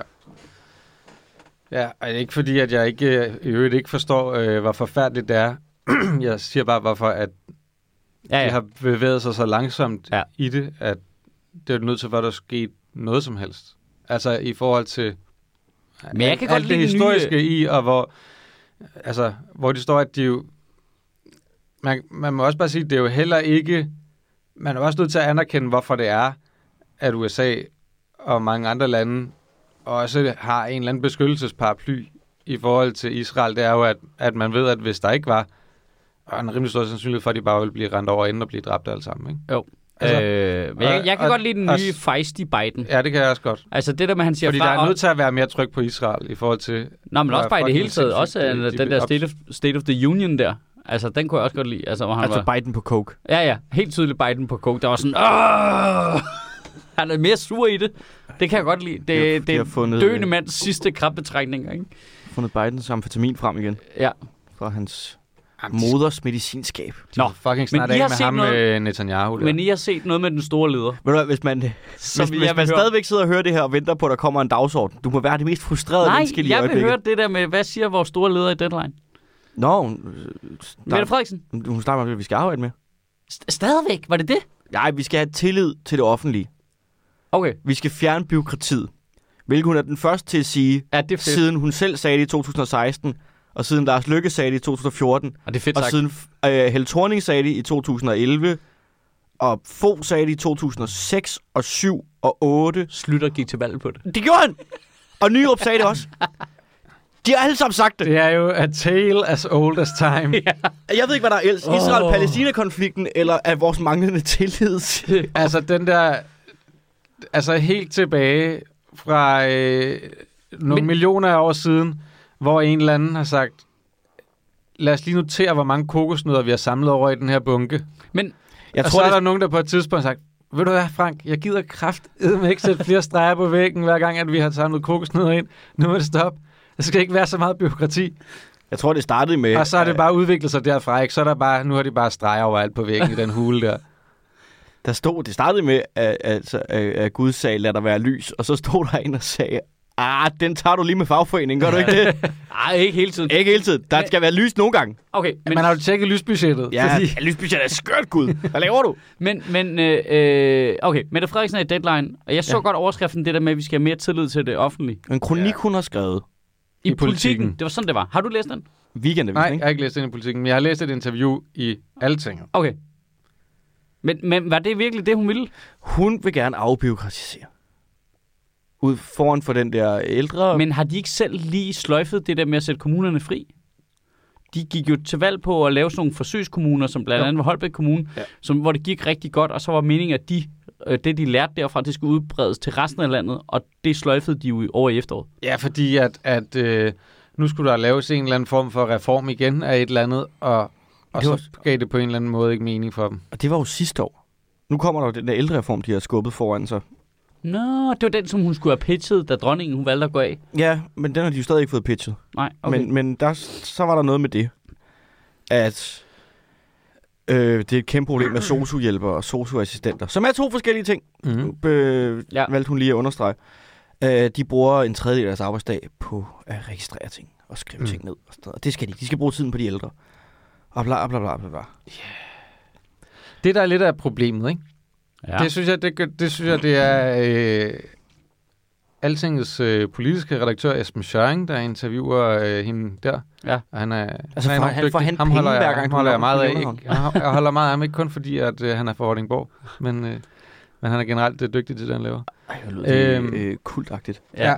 Ja, og ikke fordi, at jeg ikke forstår, hvor forfærdeligt det er. Jeg siger bare, hvorfor at de har bevæget sig så langsomt i det, at det er nødt til, at der skete noget som helst. Altså i forhold til alt det historiske i, og hvor de står, at de jo... Man må også bare sige, at det er jo heller ikke... Man er også nødt til at anerkende, hvorfor det er, at USA og mange andre lande også har en eller anden beskyttelsesparaply i forhold til Israel. Det er jo, at man ved, at hvis der ikke var, og en rimelig stor sandsynlighed for, at de bare vil blive rendt over inden og blive dræbt alle sammen, ikke? Jo. Men jeg kan godt lide den nye feisty Biden. Ja, det kan jeg også godt. Altså det der med, han siger... Fordi der er nødt til at være mere tryk på Israel i forhold til... Nå, men også bare i det hele taget. Også den der State of the Union der. Altså, den kunne jeg også godt lide. Altså Biden på coke. Ja. Helt tydeligt Biden på coke. Der var sådan... Han er mere sur i det. Det kan jeg godt lide. Det er døende mands sidste krabbetrækninger, ikke? Fundet Bidens amfetamin frem igen. Ja. Fra hans... moders medicinskab. Nå, fucking snart af med ham med Netanyahu. Men I har set noget med den store leder. Ved du, hvis man stadigvæk sidder og hører det her og venter på, at der kommer en dagsorden, du må være det mest frustrerede menneske i øjeblikket. Jeg vil høre det der med, hvad siger vores store leder i Deadline? Mette Frederiksen? Hun snakker om, at vi skal arbejde med. Stadigvæk? Var det det? Nej, vi skal have tillid til det offentlige. Okay. Vi skal fjerne bureaukratiet. Hvilket hun er den første til at sige, siden hun selv sagde det i 2016, og siden Lars Løkke sagde det i 2014, og det er fedt og siden Helle Thorning sagde det i 2011, og Fogh sagde det i 2006 og 7 og 8. Slytter gik til valg på det. Det gjorde han! Og Nyrup sagde det også. De har alle sammen sagt det. Det er jo a tale as old as time. Ja. Jeg ved ikke, hvad der er ellers. Israel-Palæstina-konflikten, eller er vores manglende tillid. Altså den der... Altså helt tilbage fra nogle millioner af år siden, hvor en eller anden har sagt, lad os lige notere, hvor mange kokosnødder vi har samlet over i den her bunke. Men så er der nogen, der på et tidspunkt har sagt, ved du hvad, Frank, jeg gider kraftedme ikke sætte flere streger på væggen, hver gang, at vi har samlet kokosnødder ind. Nu må det stoppe. Der skal ikke være så meget bureaukrati. Jeg tror, det startede med... Og så er det bare udviklet sig derfra, ikke? Så er der bare, nu har de bare streger overalt på væggen i den hule der. Det startede med, at Gud sagde, lad der være lys, og så stod der en og sagde, den tager du lige med fagforeningen, gør du ikke det? Nej, ikke hele tiden. Ikke hele tiden. Der skal være lys nogle gange. Okay, men man har jo tjekket lysbudgettet. Ja, fordi... lysbudgettet er skørt, Gud. Hvad laver du? Okay, Mette Frederiksen er i Deadline, og jeg så godt overskriften, det der med, at vi skal have mere tillid til det offentlige. En kronik, hun har skrevet. I Politikken. Det var sådan, det var. Har du læst den? Weekendavisen, Nej, ikke? jeg har ikke læst den i Politikken, men jeg har læst et interview i Altinget. Okay. Men var det virkelig det, hun ville? Hun vil gerne afbureaukratisere. Ud foran for den der ældre... Men har de ikke selv lige sløjfet det der med at sætte kommunerne fri? De gik jo til valg på at lave sådan nogle forsøgskommuner, som blandt andet var Holbæk Kommune, hvor det gik rigtig godt, og så var meningen, at det, de lærte derfra, det skulle udbredes til resten af landet, og det sløjfede de jo over i efteråret. Ja, fordi at nu skulle der laves en eller anden form for reform igen af et eller andet, og så gav det på en eller anden måde ikke mening for dem. Og det var jo sidste år. Nu kommer der jo den der ældrereform, de har skubbet foran sig. Nå, det var den, som hun skulle have pitchet, da dronningen hun valgte at gå af. Ja, men den har de jo stadig ikke fået pitchet. Nej, okay. Men så var der noget med det, at det er et kæmpe problem med sosu-hjælpere og sosu-assistenter, som er 2 forskellige ting, valgte hun lige at understrege. De bruger en tredjedel af deres arbejdsdag på at registrere ting og skrive ting ned. Og det skal de. De skal bruge tiden på de ældre. Og bla bla bla bla bla. Det der er lidt af problemet, ikke? Ja. Det synes jeg, det er Altingets politiske redaktør Esben Schøring, der interviewer hende der. Ja. Og han er altså han får han penge hver gang. Holder jeg meget af. Jeg holder meget af ham, ikke kun fordi, at han er fra Vordingborg, men han er generelt dygtig til det, han laver. Det er kultagtigt. Ja.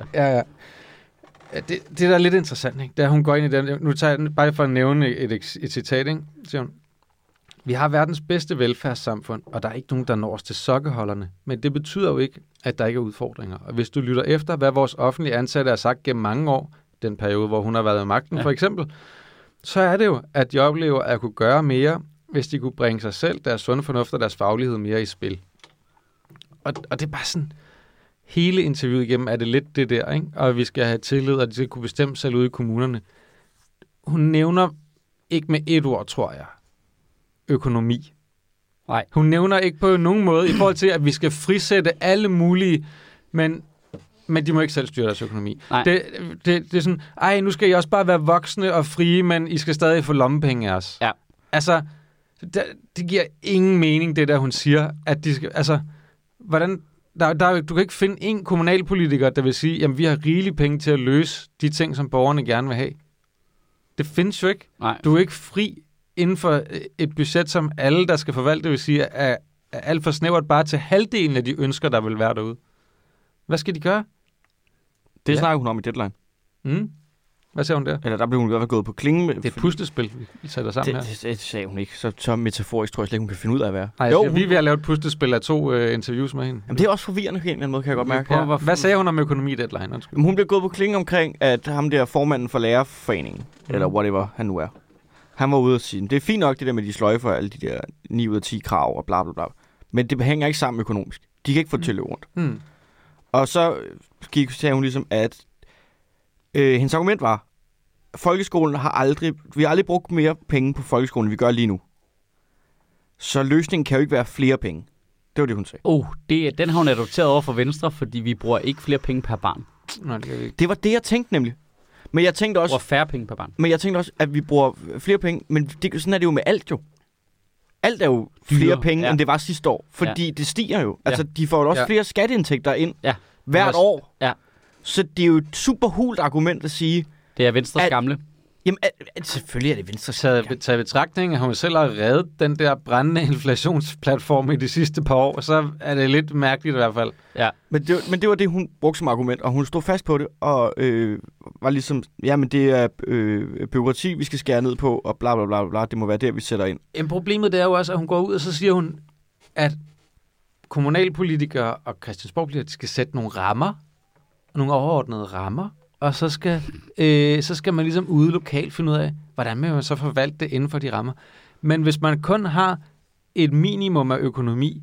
Det der er lidt interessant, ikke? Da hun går ind i den. Nu tager jeg bare for at nævne et citat, ikke? Siger hun, vi har verdens bedste velfærdssamfund, og der er ikke nogen, der når os til sokkeholderne. Men det betyder jo ikke, at der ikke er udfordringer. Og hvis du lytter efter, hvad vores offentlige ansatte har sagt gennem mange år, den periode, hvor hun har været i magten for eksempel, så er det jo, at de oplever at kunne gøre mere, hvis de kunne bringe sig selv, deres sunde fornuft og deres faglighed mere i spil. Og det er bare sådan, hele interviewet igennem er det lidt det der, ikke? Og vi skal have tillid, og de skal kunne bestemme selv ude i kommunerne. Hun nævner ikke med et ord, tror jeg, økonomi. Nej. Hun nævner ikke på nogen måde i forhold til, at vi skal frisætte alle mulige, men de må ikke selv styre deres økonomi. Det er sådan, nu skal I også bare være voksne og frie, men I skal stadig få lommepenge af os. Ja. Altså, det giver ingen mening, det der hun siger, at de skal, altså, hvordan, du kan ikke finde en kommunalpolitiker, der vil sige, jamen vi har rigelige penge til at løse de ting, som borgerne gerne vil have. Det findes jo ikke. Nej. Du er ikke fri inden for et budget, som alle, der skal forvalte, det vil sige, er alt for snævert bare til halvdelen af de ønsker, der vil være derude. Hvad skal de gøre? Det snakker hun om i Deadline. Hvad siger hun der? Eller der blev hun i hvert fald gået på klingen med. Det er et puslespil, vi sætter sammen her. Det sagde hun ikke. Så metaforisk tror jeg slet ikke, hun kan finde ud af at være. Nej, vi har lavet et puslespil af 2 interviews med hende. Jamen, det er også forvirrende på en eller anden måde, kan jeg godt mærke. Ja. Hvad sagde hun om økonomi i Deadline? Hun blev gået på klingen omkring, at ham der formanden for lærerforeningen, eller whatever han nu er, han var ude og sige, det er fint nok det der med de sløjfer, alle de der 9 ud af 10 krav og bla bla bla. Men det hænger ikke sammen økonomisk. De kan ikke få det til at løbe rundt. Og så sagde hun ligesom, at hendes argument var, folkeskolen vi har aldrig brugt mere penge på folkeskolen, end vi gør lige nu. Så løsningen kan jo ikke være flere penge. Det var det, hun sagde. Den har hun adopteret over for Venstre, fordi vi bruger ikke flere penge per barn. Det var det, jeg tænkte nemlig. Men jeg tænkte også... Vi bruger færre penge per barn. Men jeg tænkte også, at vi bruger flere penge, men sådan er det jo med alt jo. Alt er jo flere penge, end det var sidste år, fordi det stiger jo. Altså, de får jo også flere skatteindtægter ind hvert år. Ja. Så det er jo et super hult argument at sige... Det er Venstres gamle. Jamen, selvfølgelig er det Venstres gamle. Taget betragtning, at hun selv har reddet den der brændende inflationsplatform i de sidste par år, så er det lidt mærkeligt i hvert fald. Ja. Men det var det, hun brugte som argument, og hun stod fast på det, og var ligesom, jamen det er bureaukrati, vi skal skære ned på, og bla bla bla bla, det må være der, vi sætter ind. Men problemet det er jo også, at hun går ud, og så siger hun, at kommunalpolitikere og Christiansborgpolitikere skal sætte nogle rammer, nogle overordnede rammer, og så skal man ligesom ude lokalt finde ud af, hvordan man så forvalte det inden for de rammer. Men hvis man kun har et minimum af økonomi,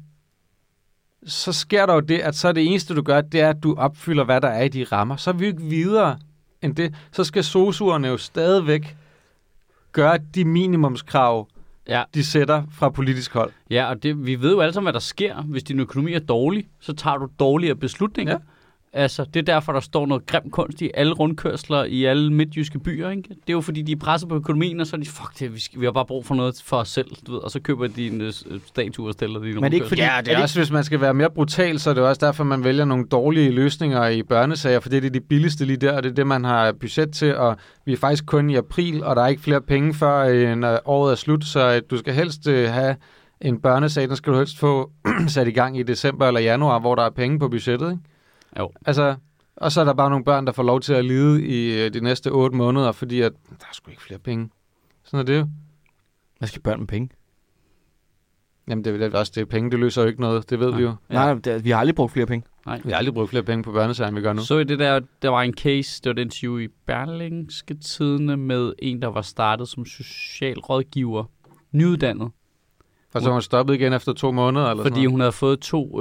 så sker der jo det, at så det eneste, du gør, det er, at du opfylder, hvad der er i de rammer. Så er vi ikke videre end det. Så skal sosuerne jo stadigvæk gøre de minimumskrav, de sætter fra politisk hold. Ja, og vi ved jo alle sammen, hvad der sker. Hvis din økonomi er dårlig, så tager du dårligere beslutninger. Ja. Altså, det er derfor, der står noget grim kunst i alle rundkørsler i alle midtjyske byer, ikke? Det er jo fordi, de er presset på økonomien, og så er de, fuck det, vi har bare brug for noget for os selv, du ved, og så køber de en statue og stiller de. Men det er ikke fordi, det er også, hvis man skal være mere brutal, så er det også derfor, man vælger nogle dårlige løsninger i børnesager, for det er de billigste lige der, og det er det, man har budget til, og vi er faktisk kun i april, og der er ikke flere penge før året er slut, så du skal helst have en børnesag, der skal du helst få sat i gang i december eller januar, hvor der er penge på budgettet, ikke? Jo. Altså, og så er der bare nogle børn, der får lov til at lide i de næste 8 måneder, fordi at, der er sgu ikke flere penge. Sådan er det jo. Hvad skal børn med penge? Jamen, det er også det. Penge, det løser jo ikke noget. Det ved vi jo. Ja. Nej, vi har aldrig brugt flere penge. Nej. Vi har aldrig brugt flere penge på børnesager, end vi gør nu. Så i det der var en case, det var et interview i Berlingske Tidende med en, der var startet som socialrådgiver, nyuddannet. Og så hun stoppet igen efter 2 måneder? Eller fordi hun havde fået 2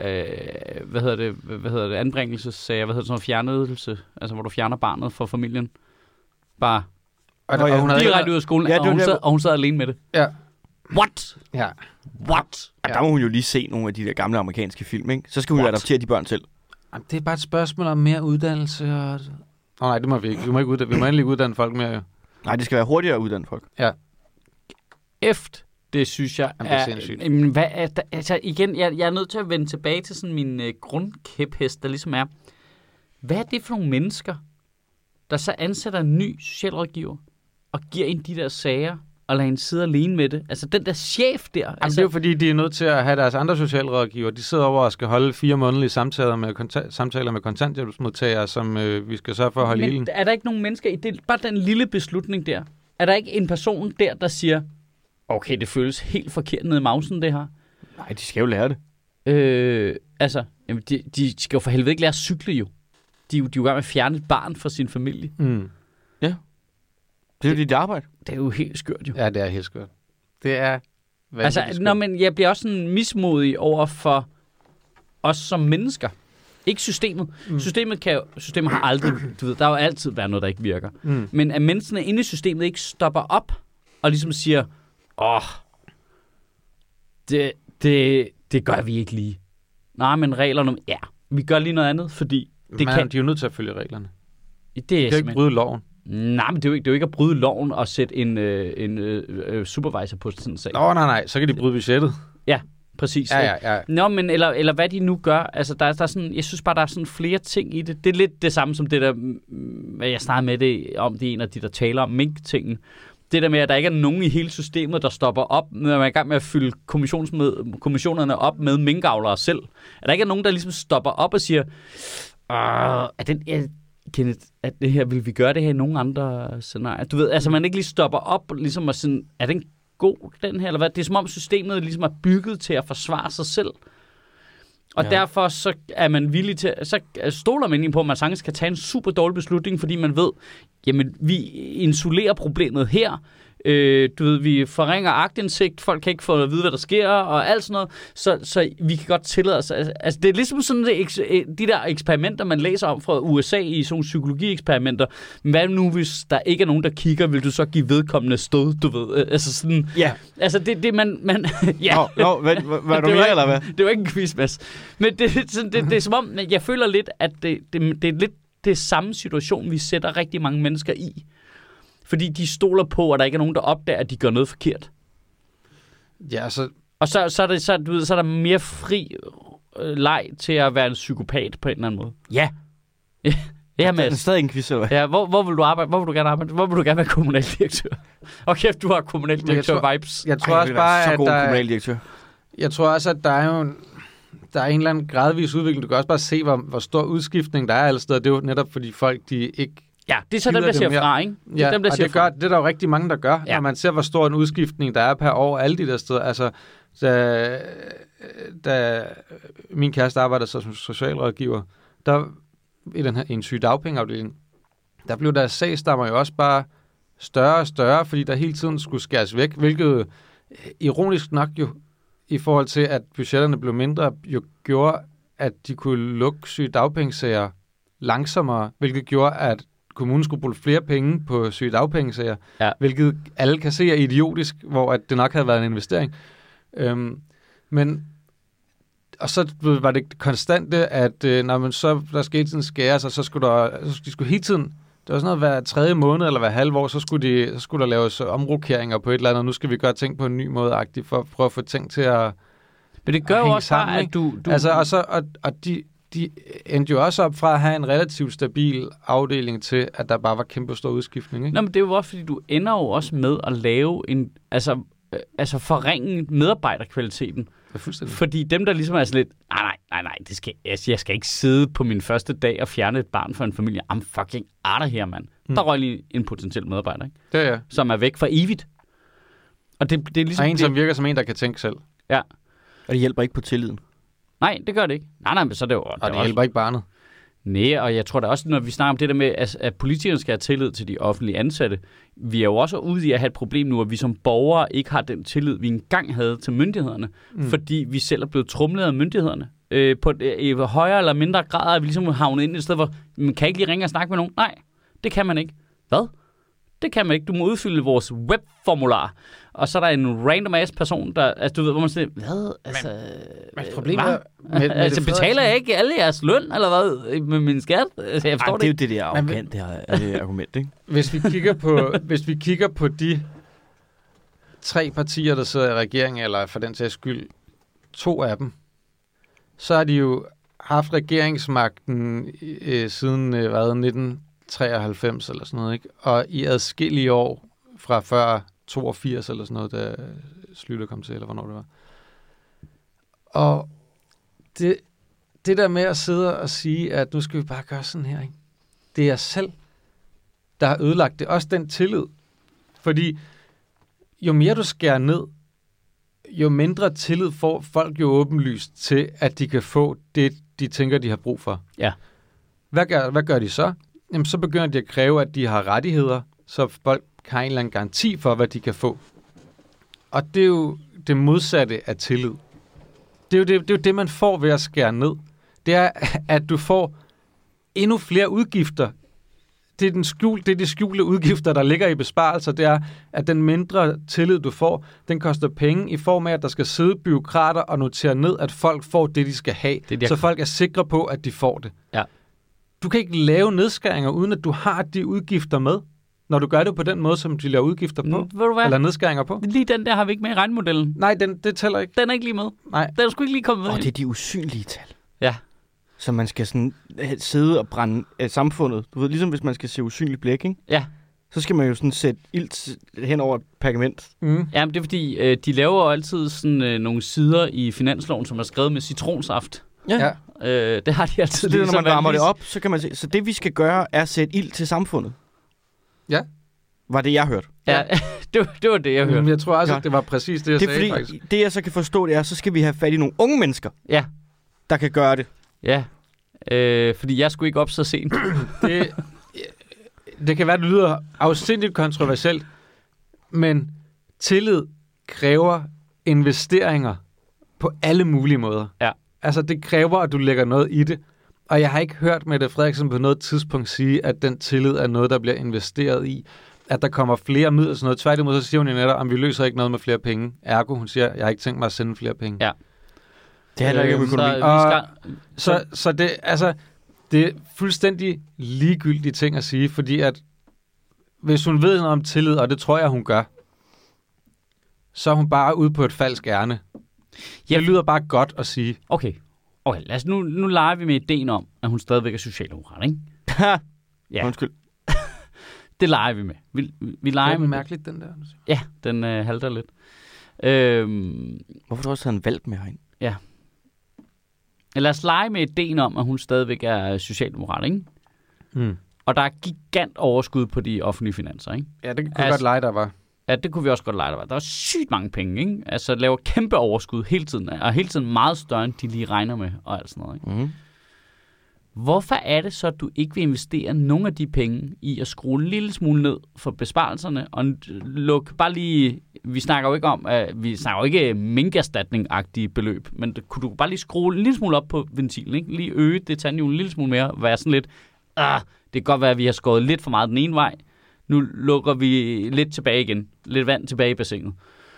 anbringelsessager, fjernelse, altså hvor du fjerner barnet fra familien. Bare og hun direkte ud af skolen, og hun sad alene med det. Ja. What? Ja. What? Ja. Der må hun jo lige se nogle af de der gamle amerikanske film, ikke? Så skal hun jo adoptere de børn selv. Jamen, det er bare et spørgsmål om mere uddannelse. Og... nej, det må vi ikke. Vi må endelig ikke uddanne folk mere, jo. Nej, det skal være hurtigere at uddanne folk. Ja. Det synes jeg er sindssygt. Altså igen, jeg er nødt til at vende tilbage til sådan min grundkæphest, der ligesom er, hvad er det for nogle mennesker, der så ansætter en ny socialrådgiver og giver ind de der sager og lader hende sidde alene med det? Altså den der chef der. Jamen, det er jo fordi, de er nødt til at have deres andre socialrådgiver. De sidder over og skal holde 4 månedlige samtaler med kontanthjælpsmodtagere, som vi skal sørge for at holde ilden. Men er der ikke nogen mennesker i det? Bare den lille beslutning der. Er der ikke en person der siger, okay, det føles helt forkert nede i mausen, det her? Nej, de skal jo lære det. Jamen, de skal jo for helvede ikke lære at cykle, jo. De er jo i gang med at fjerne et barn fra sin familie. Mm. Ja. Det er jo dit arbejde. Det er jo helt skørt, jo. Ja, det er helt skørt. Det er altså, men jeg bliver også sådan mismodig over for os som mennesker. Ikke systemet. Mm. Systemet har aldrig, du ved, der har jo altid været noget, der ikke virker. Mm. Men at menneskene inde i systemet ikke stopper op og ligesom siger, det gør vi ikke lige. Nej, men reglerne, ja, vi gør lige noget andet, fordi de er jo nødt til at følge reglerne. Det er ikke bryde loven. Nej, men det er jo ikke at bryde loven og sætte en supervisor på sådan en sag. Nej, så kan de bryde budgettet. Ja, præcis. Ja. Nå, men eller hvad de nu gør, altså der er sådan, jeg synes bare, der er sådan flere ting i det. Det er lidt det samme som det der, hvad jeg snakkede med det om, det er en af de, der taler om mink-tingen. Det der med, at der ikke er nogen i hele systemet, der stopper op, når man er i gang med at fylde kommissionerne op med minkavlere selv. At der ikke er nogen, der ligesom stopper op og siger, Kenneth, at det her, vil vi gøre det her i nogen andre scenarier? Du ved, altså man ikke lige stopper op, ligesom og sådan, er den god, den her, eller hvad? Det er som om systemet ligesom er bygget til at forsvare sig selv. Og derfor så er man villig til, så stoler man ind på, at man sagtens kan tage en super dårlig beslutning, fordi man ved, jamen vi insulerer problemet her. Du ved, vi forringer aktindsigt, folk kan ikke få at vide, hvad der sker, og alt sådan noget, så vi kan godt tillade os. Altså, det er ligesom sådan de der eksperimenter, man læser om fra USA i sådan psykologieksperimenter. Hvad nu, hvis der ikke er nogen, der kigger, vil du så give vedkommende stød, du ved? Altså sådan, altså det man ja. Hvad du mere, eller hvad? Det var ikke en quiz, Mads. Men det er som om, jeg føler lidt, at det er lidt det samme situation, vi sætter rigtig mange mennesker i. Fordi de stoler på, at der ikke er nogen, der opdager, at de gør noget forkert. Ja, så... Og så er der mere fri leg til at være en psykopat på en eller anden måde. Ja. Ja, det er stadig en quiz, eller hvad? Ja, hvor vil du arbejde? Hvor vil du gerne arbejde? Hvor vil du gerne være kommunaldirektør? Og kæft, du har kommunaldirektør-vibes. Jeg tror også bare, at kommunaldirektør. Jeg tror også, at der er en eller anden gradvis udvikling. Du kan også bare se, hvor stor udskiftning der er alle steder. Det er jo netop, fordi folk, de ikke... Ja, det er så dem, der siger fra, ikke? Det er dem, der siger fra. Det er der jo rigtig mange, der gør. Ja. Når man ser, hvor stor en udskiftning der er per år, alle de der steder. Altså, da min kæreste arbejdede som socialrådgiver, der i en sygedagpengeafdeling, der blev deres sagstammer jo også bare større og større, fordi der hele tiden skulle skæres væk, hvilket ironisk nok jo, i forhold til, at budgetterne blev mindre, jo gjorde, at de kunne lukke sygedagpengesager langsommere, hvilket gjorde, at kommunen skulle bruge flere penge på sygedagpengesager, hvilket alle kan se er idiotisk, hvor at det nok havde været en investering. Og så var det konstante, at så der skal hele tiden skæres, og så skulle de skulle hele tiden, det var sådan noget hver 3. måned eller hver halve år, så skulle der laves omrokeringer på et eller andet, og nu skal vi gøre ting på en ny måde-agtigt, for at prøve at få ting til at men det gør jo også sammen, bare, at du... Altså, de endte jo også op fra at have en relativt stabil afdeling til, at der bare var kæmpe stor udskiftning, ikke? Nå, men det er jo også, fordi du ender jo også med at lave en... Altså forringe medarbejderkvaliteten. Fordi dem, der ligesom er sådan lidt, nej, jeg skal ikke sidde på min første dag og fjerne et barn for en familie. I'm fucking out of here, mand. Der røg lige en potentiel medarbejder, ikke? Ja. Som er væk for evigt. Og det er ligesom... Og en, som virker som en, der kan tænke selv. Ja. Og det hjælper ikke på tilliden. Nej, det gør det ikke. Nej, men så er det jo... Og det hjælper ikke barnet. Nej, og jeg tror da også, når vi snakker om det der med, at politikerne skal have tillid til de offentlige ansatte, vi er jo også ude i at have et problem nu, at vi som borgere ikke har den tillid, vi engang havde til myndighederne, fordi vi selv er blevet tromlet af myndighederne. På et højere eller mindre grad er vi ligesom havnet ind i et sted, hvor man kan ikke lige ringe og snakke med nogen. Nej, det kan man ikke. Hvad? Det kan man ikke. Du må udfylde vores webformular. Og så er der en random ass person, der... Altså, du ved, hvor man siger, hvad? Altså... Men problemet altså, betaler jeg ikke alle jeres løn, eller hvad? Med min skat? Altså, jeg forstår det er jo det der arrogant, det her argument, ikke? Hvis vi kigger på de 3 partier, der sidder i regeringen, eller for den sags skyld 2 af dem, så har de jo haft regeringsmagten siden 1993 eller sådan noget, ikke? Og i adskillige år fra før 82 eller sådan noget, da Slytter kom til, eller hvornår det var. Og det der med at sidde og sige, at nu skal vi bare gøre sådan her, ikke? Det er selv, der har ødelagt det. Også den tillid. Fordi jo mere du skærer ned, jo mindre tillid får folk jo åbenlyst til, at de kan få det, de tænker, de har brug for. Ja. Hvad gør de så? Jamen, så begynder de at kræve, at de har rettigheder, så folk har en eller anden garanti for, hvad de kan få. Og det er jo det modsatte af tillid. Det er jo det, man får ved at skære ned. Det er, at du får endnu flere udgifter. Det er de skjulte udgifter, der ligger i besparelser. Det er, at den mindre tillid, du får, den koster penge i form af, at der skal sidde bureaukrater og notere ned, at folk får det, de skal have. Så folk er sikre på, at de får det. Ja. Du kan ikke lave nedskæringer, uden at du har de udgifter med, når du gør det på den måde, som de laver udgifter på. Eller nedskæringer på. Lige den der har vi ikke med i regnemodellen. Nej, det tæller ikke. Den er ikke lige med. Nej. Den er sgu ikke lige kommet med. Det er de usynlige tal. Ja. Så man skal sådan sidde og brænde samfundet. Du ved, ligesom hvis man skal se usynlig blæk, ikke? Ja. Så skal man jo sådan sætte ilt hen over et pergament. Ja, men det er fordi, de laver jo altid sådan nogle sider i finansloven, som er skrevet med citronsaft. Ja. Det har de altid. Så det, når man varmer det op, så kan man se. Så det, vi skal gøre, er at sætte ild til samfundet. Ja. Var det, jeg hørte? Ja, det var det, jeg hørte. Jeg tror også, at det var præcis det, jeg sagde, fordi, faktisk. Det, jeg så kan forstå, det er, så skal vi have fat i nogle unge mennesker, der kan gøre det. Ja, fordi jeg skulle ikke op så sent. Det kan være, det lyder afsindigt kontroversielt, men tillid kræver investeringer på alle mulige måder. Ja. Altså, det kræver, at du lægger noget i det. Og jeg har ikke hørt Mette Frederiksen på noget tidspunkt sige, at den tillid er noget, der bliver investeret i. At der kommer flere midler og sådan noget. Tværtimod så siger hun jo netop, at vi løser ikke noget med flere penge. Ergo, hun siger, jeg har ikke tænkt mig at sende flere penge. Ja. Det handler ikke om økonomi. Så det, altså, det er fuldstændig ligegyldige ting at sige, fordi at hvis hun ved noget om tillid, og det tror jeg, hun gør, så er hun bare ude på et falsk ærne. Ja. Det lyder bare godt at sige. Okay, lad os nu leger vi med ideen om, at hun stadigvæk er socialdemokrat, ikke? Ja. Undskyld. Det leger vi med. Vi leger med mærkeligt, den der. Ja, den halter lidt. Hvorfor har du også taget en valg med herind? Ja. Lad os lege med ideen om, at hun stadigvæk er socialdemokrat, ikke? Og der er gigant overskud på de offentlige finanser, ikke? Ja, det kunne godt lege, der var. Ja, det kunne vi også godt lege, der var. Der var sygt mange penge, ikke? Altså, laver kæmpe overskud hele tiden, og hele tiden meget større, end de lige regner med, og alt sådan noget, ikke? Hvorfor er det så, at du ikke vil investere nogle af de penge i at skrue en lille smule ned for besparelserne, og lukke bare lige... Vi snakker jo ikke om, vi snakker jo ikke minkerstatning-agtige beløb, men kunne du bare lige skrue en lille smule op på ventilen, ikke? Lige øge det tandhjul en lille smule mere, og være sådan lidt, Det kan godt være, at vi har skåret lidt for meget den ene vej. Nu lukker vi lidt tilbage igen. Lidt vand tilbage i bassinet.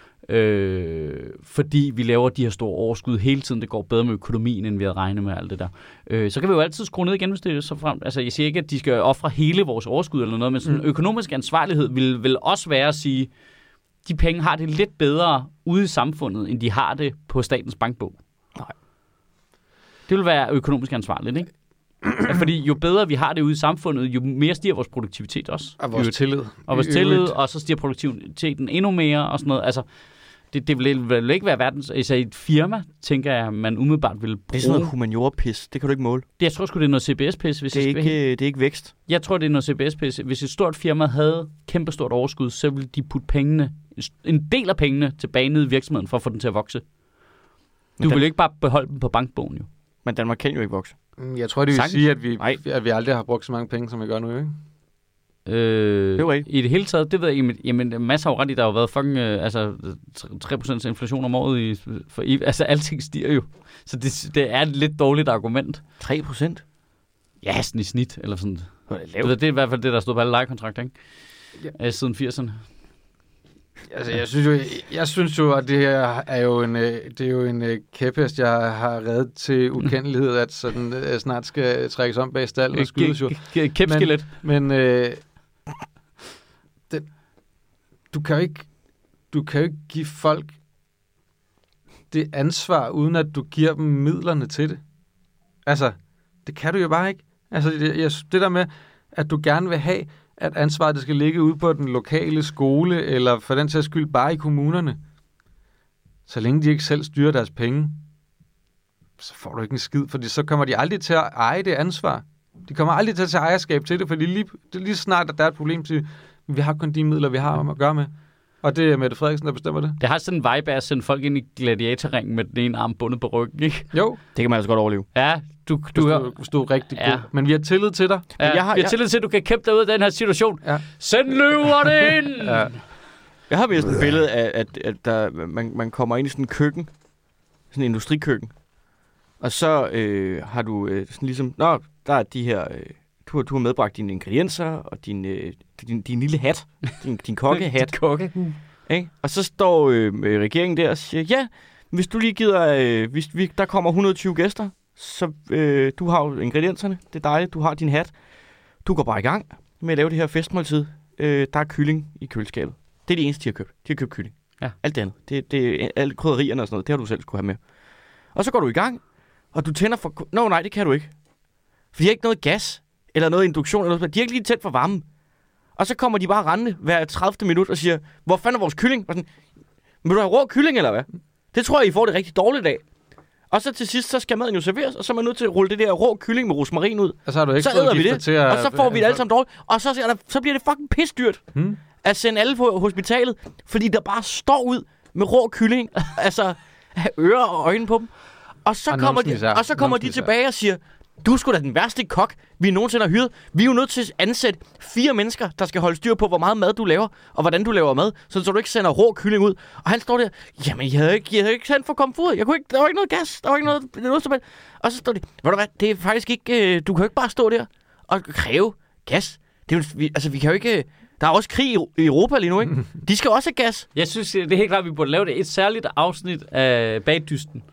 Fordi vi laver de her store overskud hele tiden. Det går bedre med økonomien, end vi havde regnet med alt det der. Så kan vi jo altid skrue ned igen, hvis det er så frem. Altså, jeg siger ikke, at de skal ofre hele vores overskud eller noget, men sådan økonomisk ansvarlighed vil også være at sige, de penge har det lidt bedre ude i samfundet, end de har det på statens bankbog. Nej. Det vil være økonomisk ansvarligt, ikke? Fordi jo bedre vi har det ude i samfundet, jo mere stiger vores produktivitet også. Og vores tillid. Og vores tillid, og så stiger produktiviteten endnu mere og sådan noget. Altså, det vil ikke være verdens... Altså, i et firma, tænker jeg, man umiddelbart vil bruge... Det er sådan noget humaniora-pis. Det kan du ikke måle. Jeg tror sgu, det er noget CBS-pis. Det er ikke vækst. Jeg tror, det er noget CBS-pis. Hvis et stort firma havde kæmpestort overskud, så ville de putte pengene, en del af pengene tilbage ned i virksomheden, for at få den til at vokse. Du vil ikke bare beholde dem på bankbogen, jo. Men Danmark kan jo ikke vokse. Jeg tror, det vil sige, at vi aldrig har brugt så mange penge, som vi gør nu, ikke? I det hele taget, det ved jeg ikke, jamen masser af ret i, der har jo været fucking, 3% inflation om året, altså alting stiger jo. Så det er et lidt dårligt argument. 3%? Ja, sådan i snit, eller sådan. Det er i hvert fald det, der stod på alle lejekontrakter, ikke? Ja. Siden 80'erne. Altså, jeg synes jo, at det her er jo en kæphest, jeg har reddet til ukendelighed, at sådan snart skal trækkes om bag stallen og skydes jo. Kæpskelet. Men du kan jo ikke give folk det ansvar, uden at du giver dem midlerne til det. Altså, det kan du jo bare ikke. Altså, det der med, at du gerne vil have, at ansvaret det skal ligge ude på den lokale skole, eller for den sags skyld bare i kommunerne. Så længe de ikke selv styrer deres penge, så får du ikke en skid, fordi så kommer de aldrig til at eje det ansvar. De kommer aldrig til at tage ejerskab til det, fordi lige snart, at der er et problem til, vi har kun de midler, vi har om at gøre med. Og det er Mette Frederiksen, der bestemmer det. Det har sådan en vibe af at sende folk ind i gladiatorringen med den ene arm bundet på ryggen, ikke? Jo. Det kan man altså godt overleve. Ja, du er rigtig god. Vi har tillid til dig. Ja, vi har tillid til, at du kan kæmpe dig ud af den her situation. Ja. Send løverne ind! Ja. Jeg har vist et billede af, at der, man kommer ind i sådan en køkken. Sådan en industrikøkken. Og så har du sådan ligesom... Nå, der er de her... Du har medbragt dine ingredienser og din lille hat. Din kokkehat. Kokke. Ikke? Og så står regeringen der og siger, ja, hvis du lige gider... der kommer 120 gæster, så du har jo ingredienserne. Det er dejligt, du har din hat. Du går bare i gang med at lave det her festmåltid. Der er kylling i køleskabet. Det er det eneste, de har købt. De har købt kylling. Ja. Alt det andet. Det er alle krydderierne og sådan noget. Det har du selv skulle have med. Og så går du i gang, og du tænder for... Nå, nej, det kan du ikke. For de har ikke noget gas, eller noget induktion, eller noget. De har ikke lige tændt for varmen. Og så kommer de bare rendende hver 30. minut og siger, hvor fanden er vores kylling? Og sådan, vil du have rå kylling, eller hvad? Det tror jeg, I får det rigtig dårligt af. Og så til sidst, så skal maden jo serveres, og så er man nødt til at rulle det der rå kylling med rosmarin ud. Og så har du ikke så æder vi det, og så får vi det alle sammen dårligt. Og så bliver det fucking pisdyrt at sende alle på hospitalet, fordi der bare står ud med rå kylling, altså ører og øjne på dem. Og så kommer de tilbage og siger, du er sgu da den værste kok, vi nogensinde har hyret. Vi er jo nødt til at ansætte 4 mennesker, der skal holde styr på, hvor meget mad du laver, og hvordan du laver mad, så du ikke sender rå kylling ud. Og han står der, jamen, jeg havde ikke sendt for komfort. Der var ikke noget gas, der var ikke noget som helst. Og så står de, ved du hvad, det er faktisk ikke, du kan jo ikke bare stå der og kræve gas. Det er jo, vi kan jo ikke... Der er også krig i Europa lige nu, ikke? De skal også have gas. Jeg synes, det er helt klart, at vi burde lave det et særligt afsnit af Bagdysten.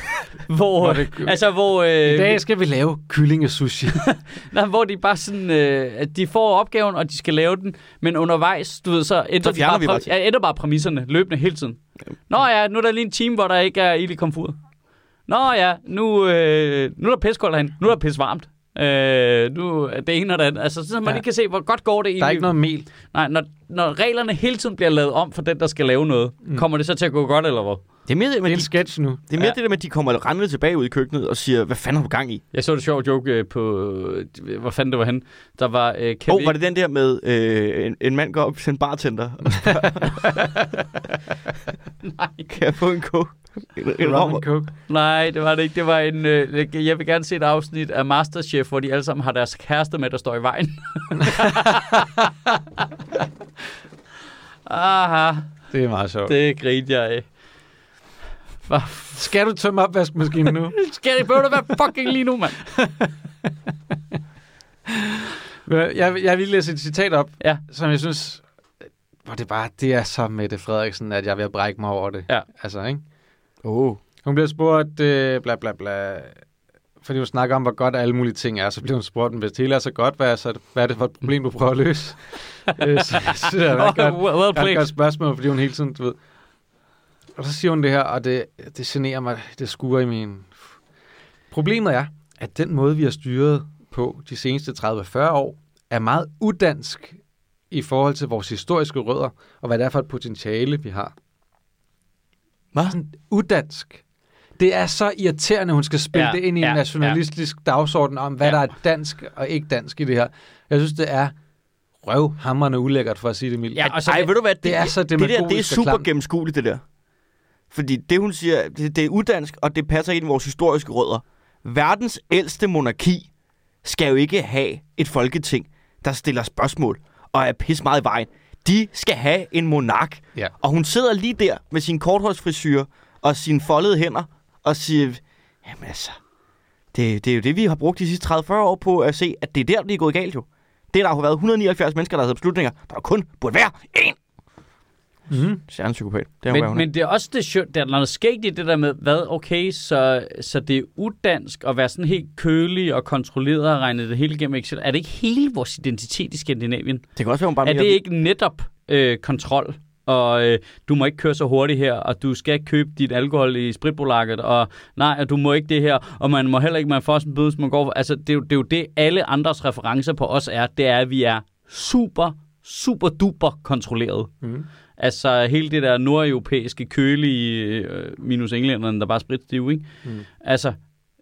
hvor i dag skal vi lave kyllingesushi. Nej, hvor de bare sådan, at de får opgaven, og de skal lave den, men undervejs, du ved, så ændrer bare præmisserne løbende hele tiden. Nå ja, nu er der lige en time, hvor der ikke er ild i komfuret. Nå ja, nu er der piskoldt herinde. Nu er der pis varmt. Nu det ene og det andet. Altså, så man ikke kan se, hvor godt går det egentlig. Der er ikke noget mel. Nej, når reglerne hele tiden bliver lavet om for den, der skal lave noget, kommer det så til at gå godt, eller hvad? Det er mere det, med en sketch nu. Det er mere det der med, at de kommer rendende tilbage ud i køkkenet og siger, hvad fanden har du gang i? Jeg så det sjovt joke på, hvor fanden det var henne. Der var Kevin... var det den der med, en mand går op til en bartender og spørger, nej. Kan jeg få en coke? En rum and coke? Nej, det var det ikke. Det var en... jeg vil gerne se et afsnit af Masterchef, hvor de alle sammen har deres kæreste med, der står i vejen. Aha. Det er meget sjovt. Det grinte jeg af. Skal du tømme opvaskemaskinen nu? Skal det bøde være fucking lige nu, mand? Jeg vil læse et citat op, som jeg synes, hvor det er så Mette Frederiksen, at jeg vil brække mig over det. Ja. Altså, ikke? Hun bliver spurgt, bla bla bla, fordi hun snakker om, hvor godt alle mulige ting er, så bliver hun spurgt, hvis det hele er så godt, hvad er det for et problem, du prøver at løse? Så det er et godt spørgsmål, fordi hun hele tiden, du ved. Og så siger hun det her, og det generer mig, det skuer i min... Problemet er, at den måde, vi har styret på de seneste 30-40 år, er meget udansk i forhold til vores historiske rødder, og hvad det er for et potentiale, vi har. Hvad? Udansk. Det er så irriterende, hun skal spille det ind i en nationalistisk dagsorden om, hvad der er dansk og ikke dansk i det her. Jeg synes, det er røvhamrende ulækkert, for at sige det mildt. Ja, og så, ved du hvad, det er så demagogisk. Det er super gennemskueligt, det der. Fordi det, hun siger, det er udansk, og det passer ind i vores historiske rødder. Verdens ældste monarki skal jo ikke have et folketing, der stiller spørgsmål og er pis meget i vejen. De skal have en monark. Ja. Og hun sidder lige der med sin korthårsfrisyre og sine foldede hænder og siger, jamen altså, det er jo det, vi har brugt de sidste 30-40 år på at se, at det er der, det er gået galt jo. Det der har været 179 mennesker, der har taget beslutninger, der kun burde være én. Det er en psykopat. Men det er også det sjovt, der er noget skægt i det der med, så det er udansk at være sådan helt kølig og kontrolleret og regne det hele gennem Excel. Er det ikke hele vores identitet i Skandinavien? Det kan også være, bare er det ikke netop kontrol? Og du må ikke køre så hurtigt her, og du skal købe dit alkohol i spritbolaget, og nej, og du må ikke det her, og man må heller ikke, man får sådan en bøde, man går. Altså, det er jo det, alle andres referencer på os er, det er, at vi er super duper kontrolleret. Altså hele det der nordeuropæiske kølige minus englænderne, der bare spritstiv, ikke? Altså,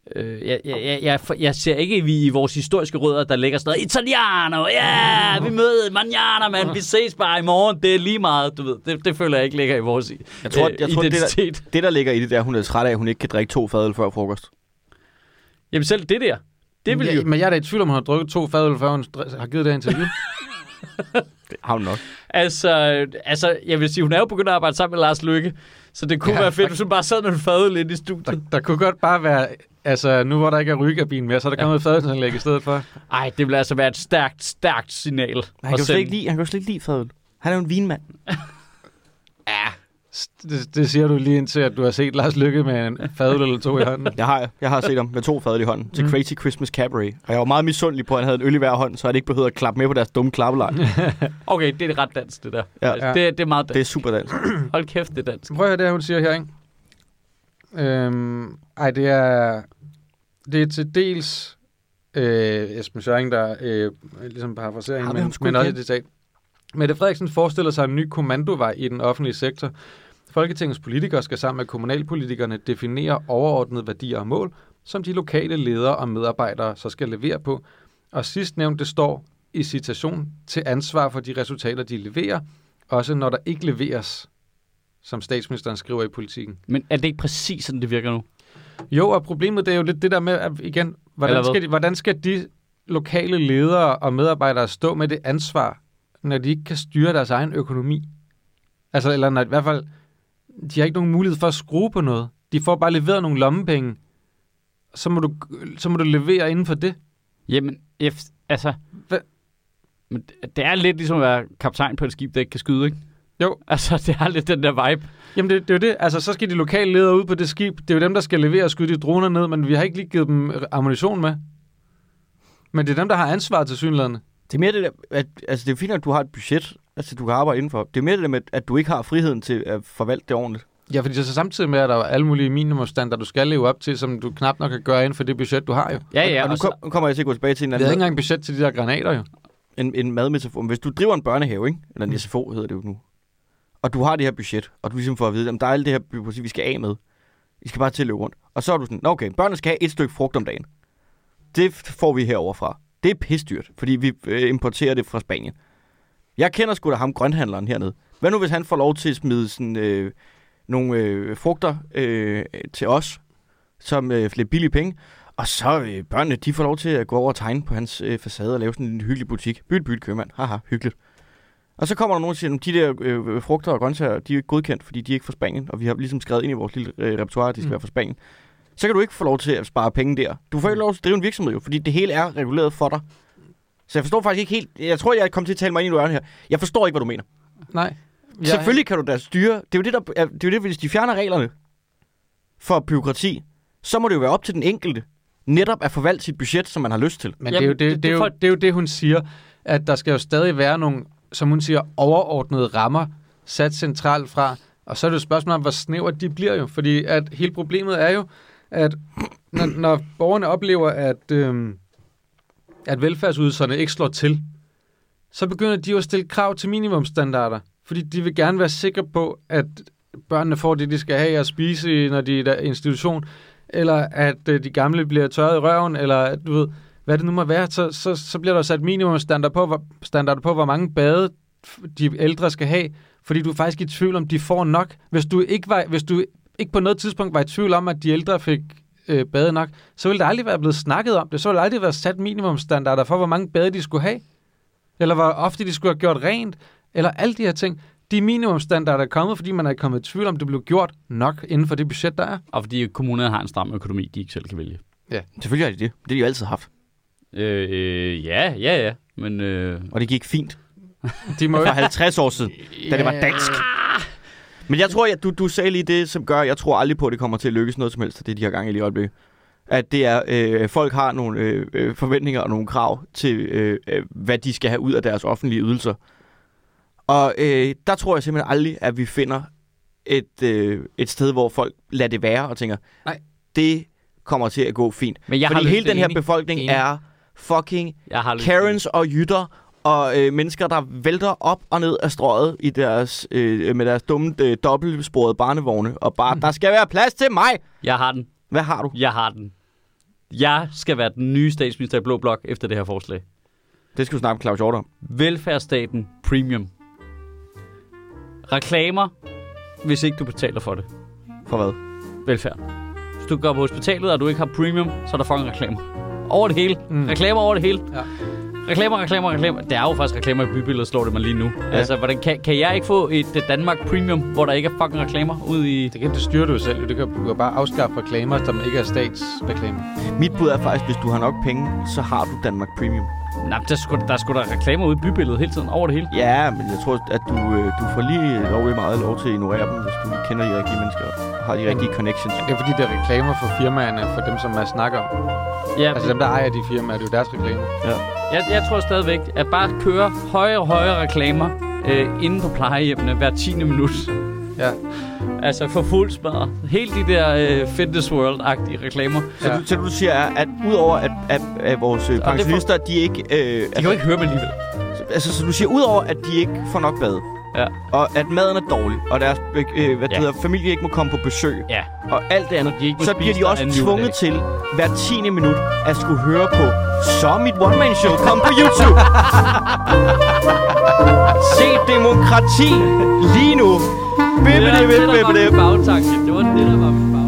jeg ser ikke, vi i vores historiske rødder, der ligger sådan noget, Italiano, vi møder manjana, man, vi ses bare i morgen, det er lige meget, du ved. Det føler jeg ikke ligger i vores identitet. Det der ligger i det der, hun er træt af, at hun ikke kan drikke 2 fadøl før frokost. Jamen selv det der, det vil jo... Men jeg er da i tvivl om, hun har drukket 2 fadøl før hun har givet det her interview. Det har hun nok. Altså, jeg vil sige, hun er jo begyndt at arbejde sammen med Lars Løkke, så det kunne være fedt, hvis hun bare sad med en fadøl ind i studiet. Der kunne godt bare være, altså nu hvor der ikke er rygekabine mere, så er der kommet et fadølsanlæg i stedet for. Ej, det vil altså være et stærkt signal. Han kan jo slet ikke lide fadøl. Han er jo en vinmand. Det siger du lige indtil, at du har set Lars Løkke med en fadøl eller 2 i hånden. Jeg har set ham med 2 fadøl i hånden til Crazy Christmas Cabaret. Og jeg var meget misundelig på, at han havde en øl i hver hånd, så jeg ikke behøvede at klappe med på deres dumme klappeleg. Okay, det er ret dansk, det der. Ja. Altså, det er meget dansk. Det er super dansk. Hold kæft, det er dansk. Prøv at høre det, hun siger her, ikke? Det er til dels Esben Schøring, der ligesom parafraserer hende, men også et citat. Mette Frederiksen forestiller sig en ny kommandovej i den offentlige sektor. Folketingets politikere skal sammen med kommunalpolitikerne definere overordnede værdier og mål, som de lokale ledere og medarbejdere så skal levere på. Og sidstnævnte står i citation til ansvar for de resultater, de leverer, også når der ikke leveres, som statsministeren skriver i Politiken. Men er det ikke præcis sådan, det virker nu? Jo, og problemet det er jo lidt det der med, at igen, hvordan skal de lokale ledere og medarbejdere stå med det ansvar, når de ikke kan styre deres egen økonomi? Altså, eller når, i hvert fald, de har ikke nogen mulighed for at skrue på noget. De får bare leveret nogle lommepenge. Så må du levere inden for det. Jamen, altså... Men det er lidt ligesom at være kaptajn på et skib, der ikke kan skyde, ikke? Jo. Altså, det er lidt den der vibe. Jamen, det er jo det. Altså, så skal de lokale ledere ud på det skib. Det er jo dem, der skal levere og skyde de droner ned, men vi har ikke lige givet dem ammunition med. Men det er dem, der har ansvar til synlædende. Det er mere det der, altså det er fint, at du har et budget, altså du kan arbejde indenfor. Det er mere det der med, at du ikke har friheden til at forvalte det ordentligt. Ja, fordi så samtidig med, at der er alle mulige minimumsstandarder, du skal leve op til, som du knap nok kan gøre inden for det budget, du har jo. Ja. Og nu kommer jeg til at gå tilbage til en anden... Vi har ikke engang budget til de der granater jo. En madmetafor. Hvis du driver en børnehave, ikke? Eller en SFO hedder det jo nu. Og du har det her budget, og du ligesom får at vide, at der er alt det her budget, vi skal af med. I skal bare til at løbe rundt. Og så er du sådan, okay, børnene skal have 1 stykke frugt om dagen. Det får vi herovre fra. Det er pisdyrt, fordi vi importerer det fra Spanien. Jeg kender sgu da ham, grønthandleren hernede. Hvad nu, hvis han får lov til at smide sådan, nogle frugter til os, som lidt billige penge, og så børnene, de får lov til at gå over og tegne på hans facade og lave sådan en hyggelig butik. Byt købmand. Haha, hyggeligt. Og så kommer der nogen og siger, at de der frugter og grøntsager, de er godkendt, fordi de er ikke fra Spanien, og vi har ligesom skrevet ind i vores lille repertoire, at de skal være fra Spanien. Så kan du ikke få lov til at spare penge der. Du får ikke lov til at drive en virksomhed jo, fordi det hele er reguleret for dig. Så jeg forstår faktisk ikke helt... Jeg tror, jeg kom til at tale mig ind i ørerne her. Jeg forstår ikke, hvad du mener. Nej. Selvfølgelig kan du da styre... Det er jo det, hvis de fjerner reglerne for byråkrati, så må det jo være op til den enkelte netop at forvalte sit budget, som man har lyst til. Men det er jo det, hun siger, at der skal jo stadig være nogle, som hun siger, overordnede rammer sat centralt fra. Og så er det jo et spørgsmål om, hvor snævert de bliver jo. Fordi at hele problemet er jo, at når borgerne oplever, at velfærdsydelserne ikke slår til, så begynder de jo at stille krav til minimumsstandarder. Fordi de vil gerne være sikre på, at børnene får det, de skal have at spise, når de er i institution, eller at de gamle bliver tørret i røven, eller du ved, hvad det nu må være, så bliver der sat minimumsstandarder på, hvor mange bade de ældre skal have, fordi du er faktisk i tvivl om, de får nok. Hvis du ikke på noget tidspunkt var i tvivl om, at de ældre fik bade nok, så ville der aldrig være blevet snakket om det. Så ville der aldrig være sat minimumsstandarder for, hvor mange bade de skulle have, eller hvor ofte de skulle have gjort rent, eller alle de her ting. De minimumsstandarder er kommet, fordi man er kommet i tvivl om, det blev gjort nok inden for det budget, der er. Og fordi kommunerne har en stram økonomi, de ikke selv kan vælge. Ja, selvfølgelig har de det. Det har de jo altid haft. Ja. Men, og det gik fint. De må for 50 år siden, da det var dansk. Men jeg tror, at du sagde lige det, som gør, jeg tror aldrig på, at det kommer til at lykkes noget som helst af det, de har gang i lige øjeblikket. At det er, folk har nogle forventninger og nogle krav til, hvad de skal have ud af deres offentlige ydelser. Og der tror jeg simpelthen aldrig, at vi finder et sted, hvor folk lader det være og tænker, nej, det kommer til at gå fint. Men fordi hele den her befolkning er fucking Karens og Jytter og mennesker, der vælter op og ned af strøget i deres, med deres dumme dobbeltsporede barnevogne. Og bare, der skal være plads til mig! Jeg har den. Hvad har du? Jeg har den. Jeg skal være den nye statsminister i Blå Blok efter det her forslag. Det skal du snakke med Claus Hjort om. Velfærdsstaten Premium. Reklamer, hvis ikke du betaler for det. For hvad? Velfærd. Hvis du går på hospitalet, og du ikke har premium, så er der fucking reklamer. Over det hele. Reklamer over det hele. Ja. Reklamer. Det er jo faktisk reklamer i bybilledet, slår det mig lige nu. Ja. Altså, hvordan kan jeg ikke få et Danmark Premium, hvor der ikke er fucking reklamer ud i... Det styrer du jo selv. Du kan bare afskaffe reklamer, som ikke er statsreklamer. Mit bud er faktisk, hvis du har nok penge, så har du Danmark Premium. Nej, der er sgu da reklamer ude i bybilledet hele tiden, over det hele. Ja, men jeg tror, at du får lige meget lov til at ignorere dem, hvis du kender de rigtige mennesker og har de rigtige connections. Det er fordi, det er reklamer for firmaerne, for dem, som man snakker om. Ja, altså dem, der ejer de firmaer, det er jo deres reklamer. Ja. Jeg tror stadigvæk, at bare køre højere reklamer inde på plejehjemmene hver 10. minut. Ja. Altså for fuld smadret. Helt de der Fitness World-agtige reklamer. Så du siger, at udover at vores pensionister, de ikke... de kan jo ikke høre mig alligevel. Så du siger, udover at de ikke får nok bad, og at maden er dårlig, og deres familie ikke må komme på besøg, og alt det andet, så bliver de også tvunget til hver 10. minut at skulle høre på Så mit one-man-show. Kom på YouTube! Se demokrati lige nu! Det var det, der var min bagtanke.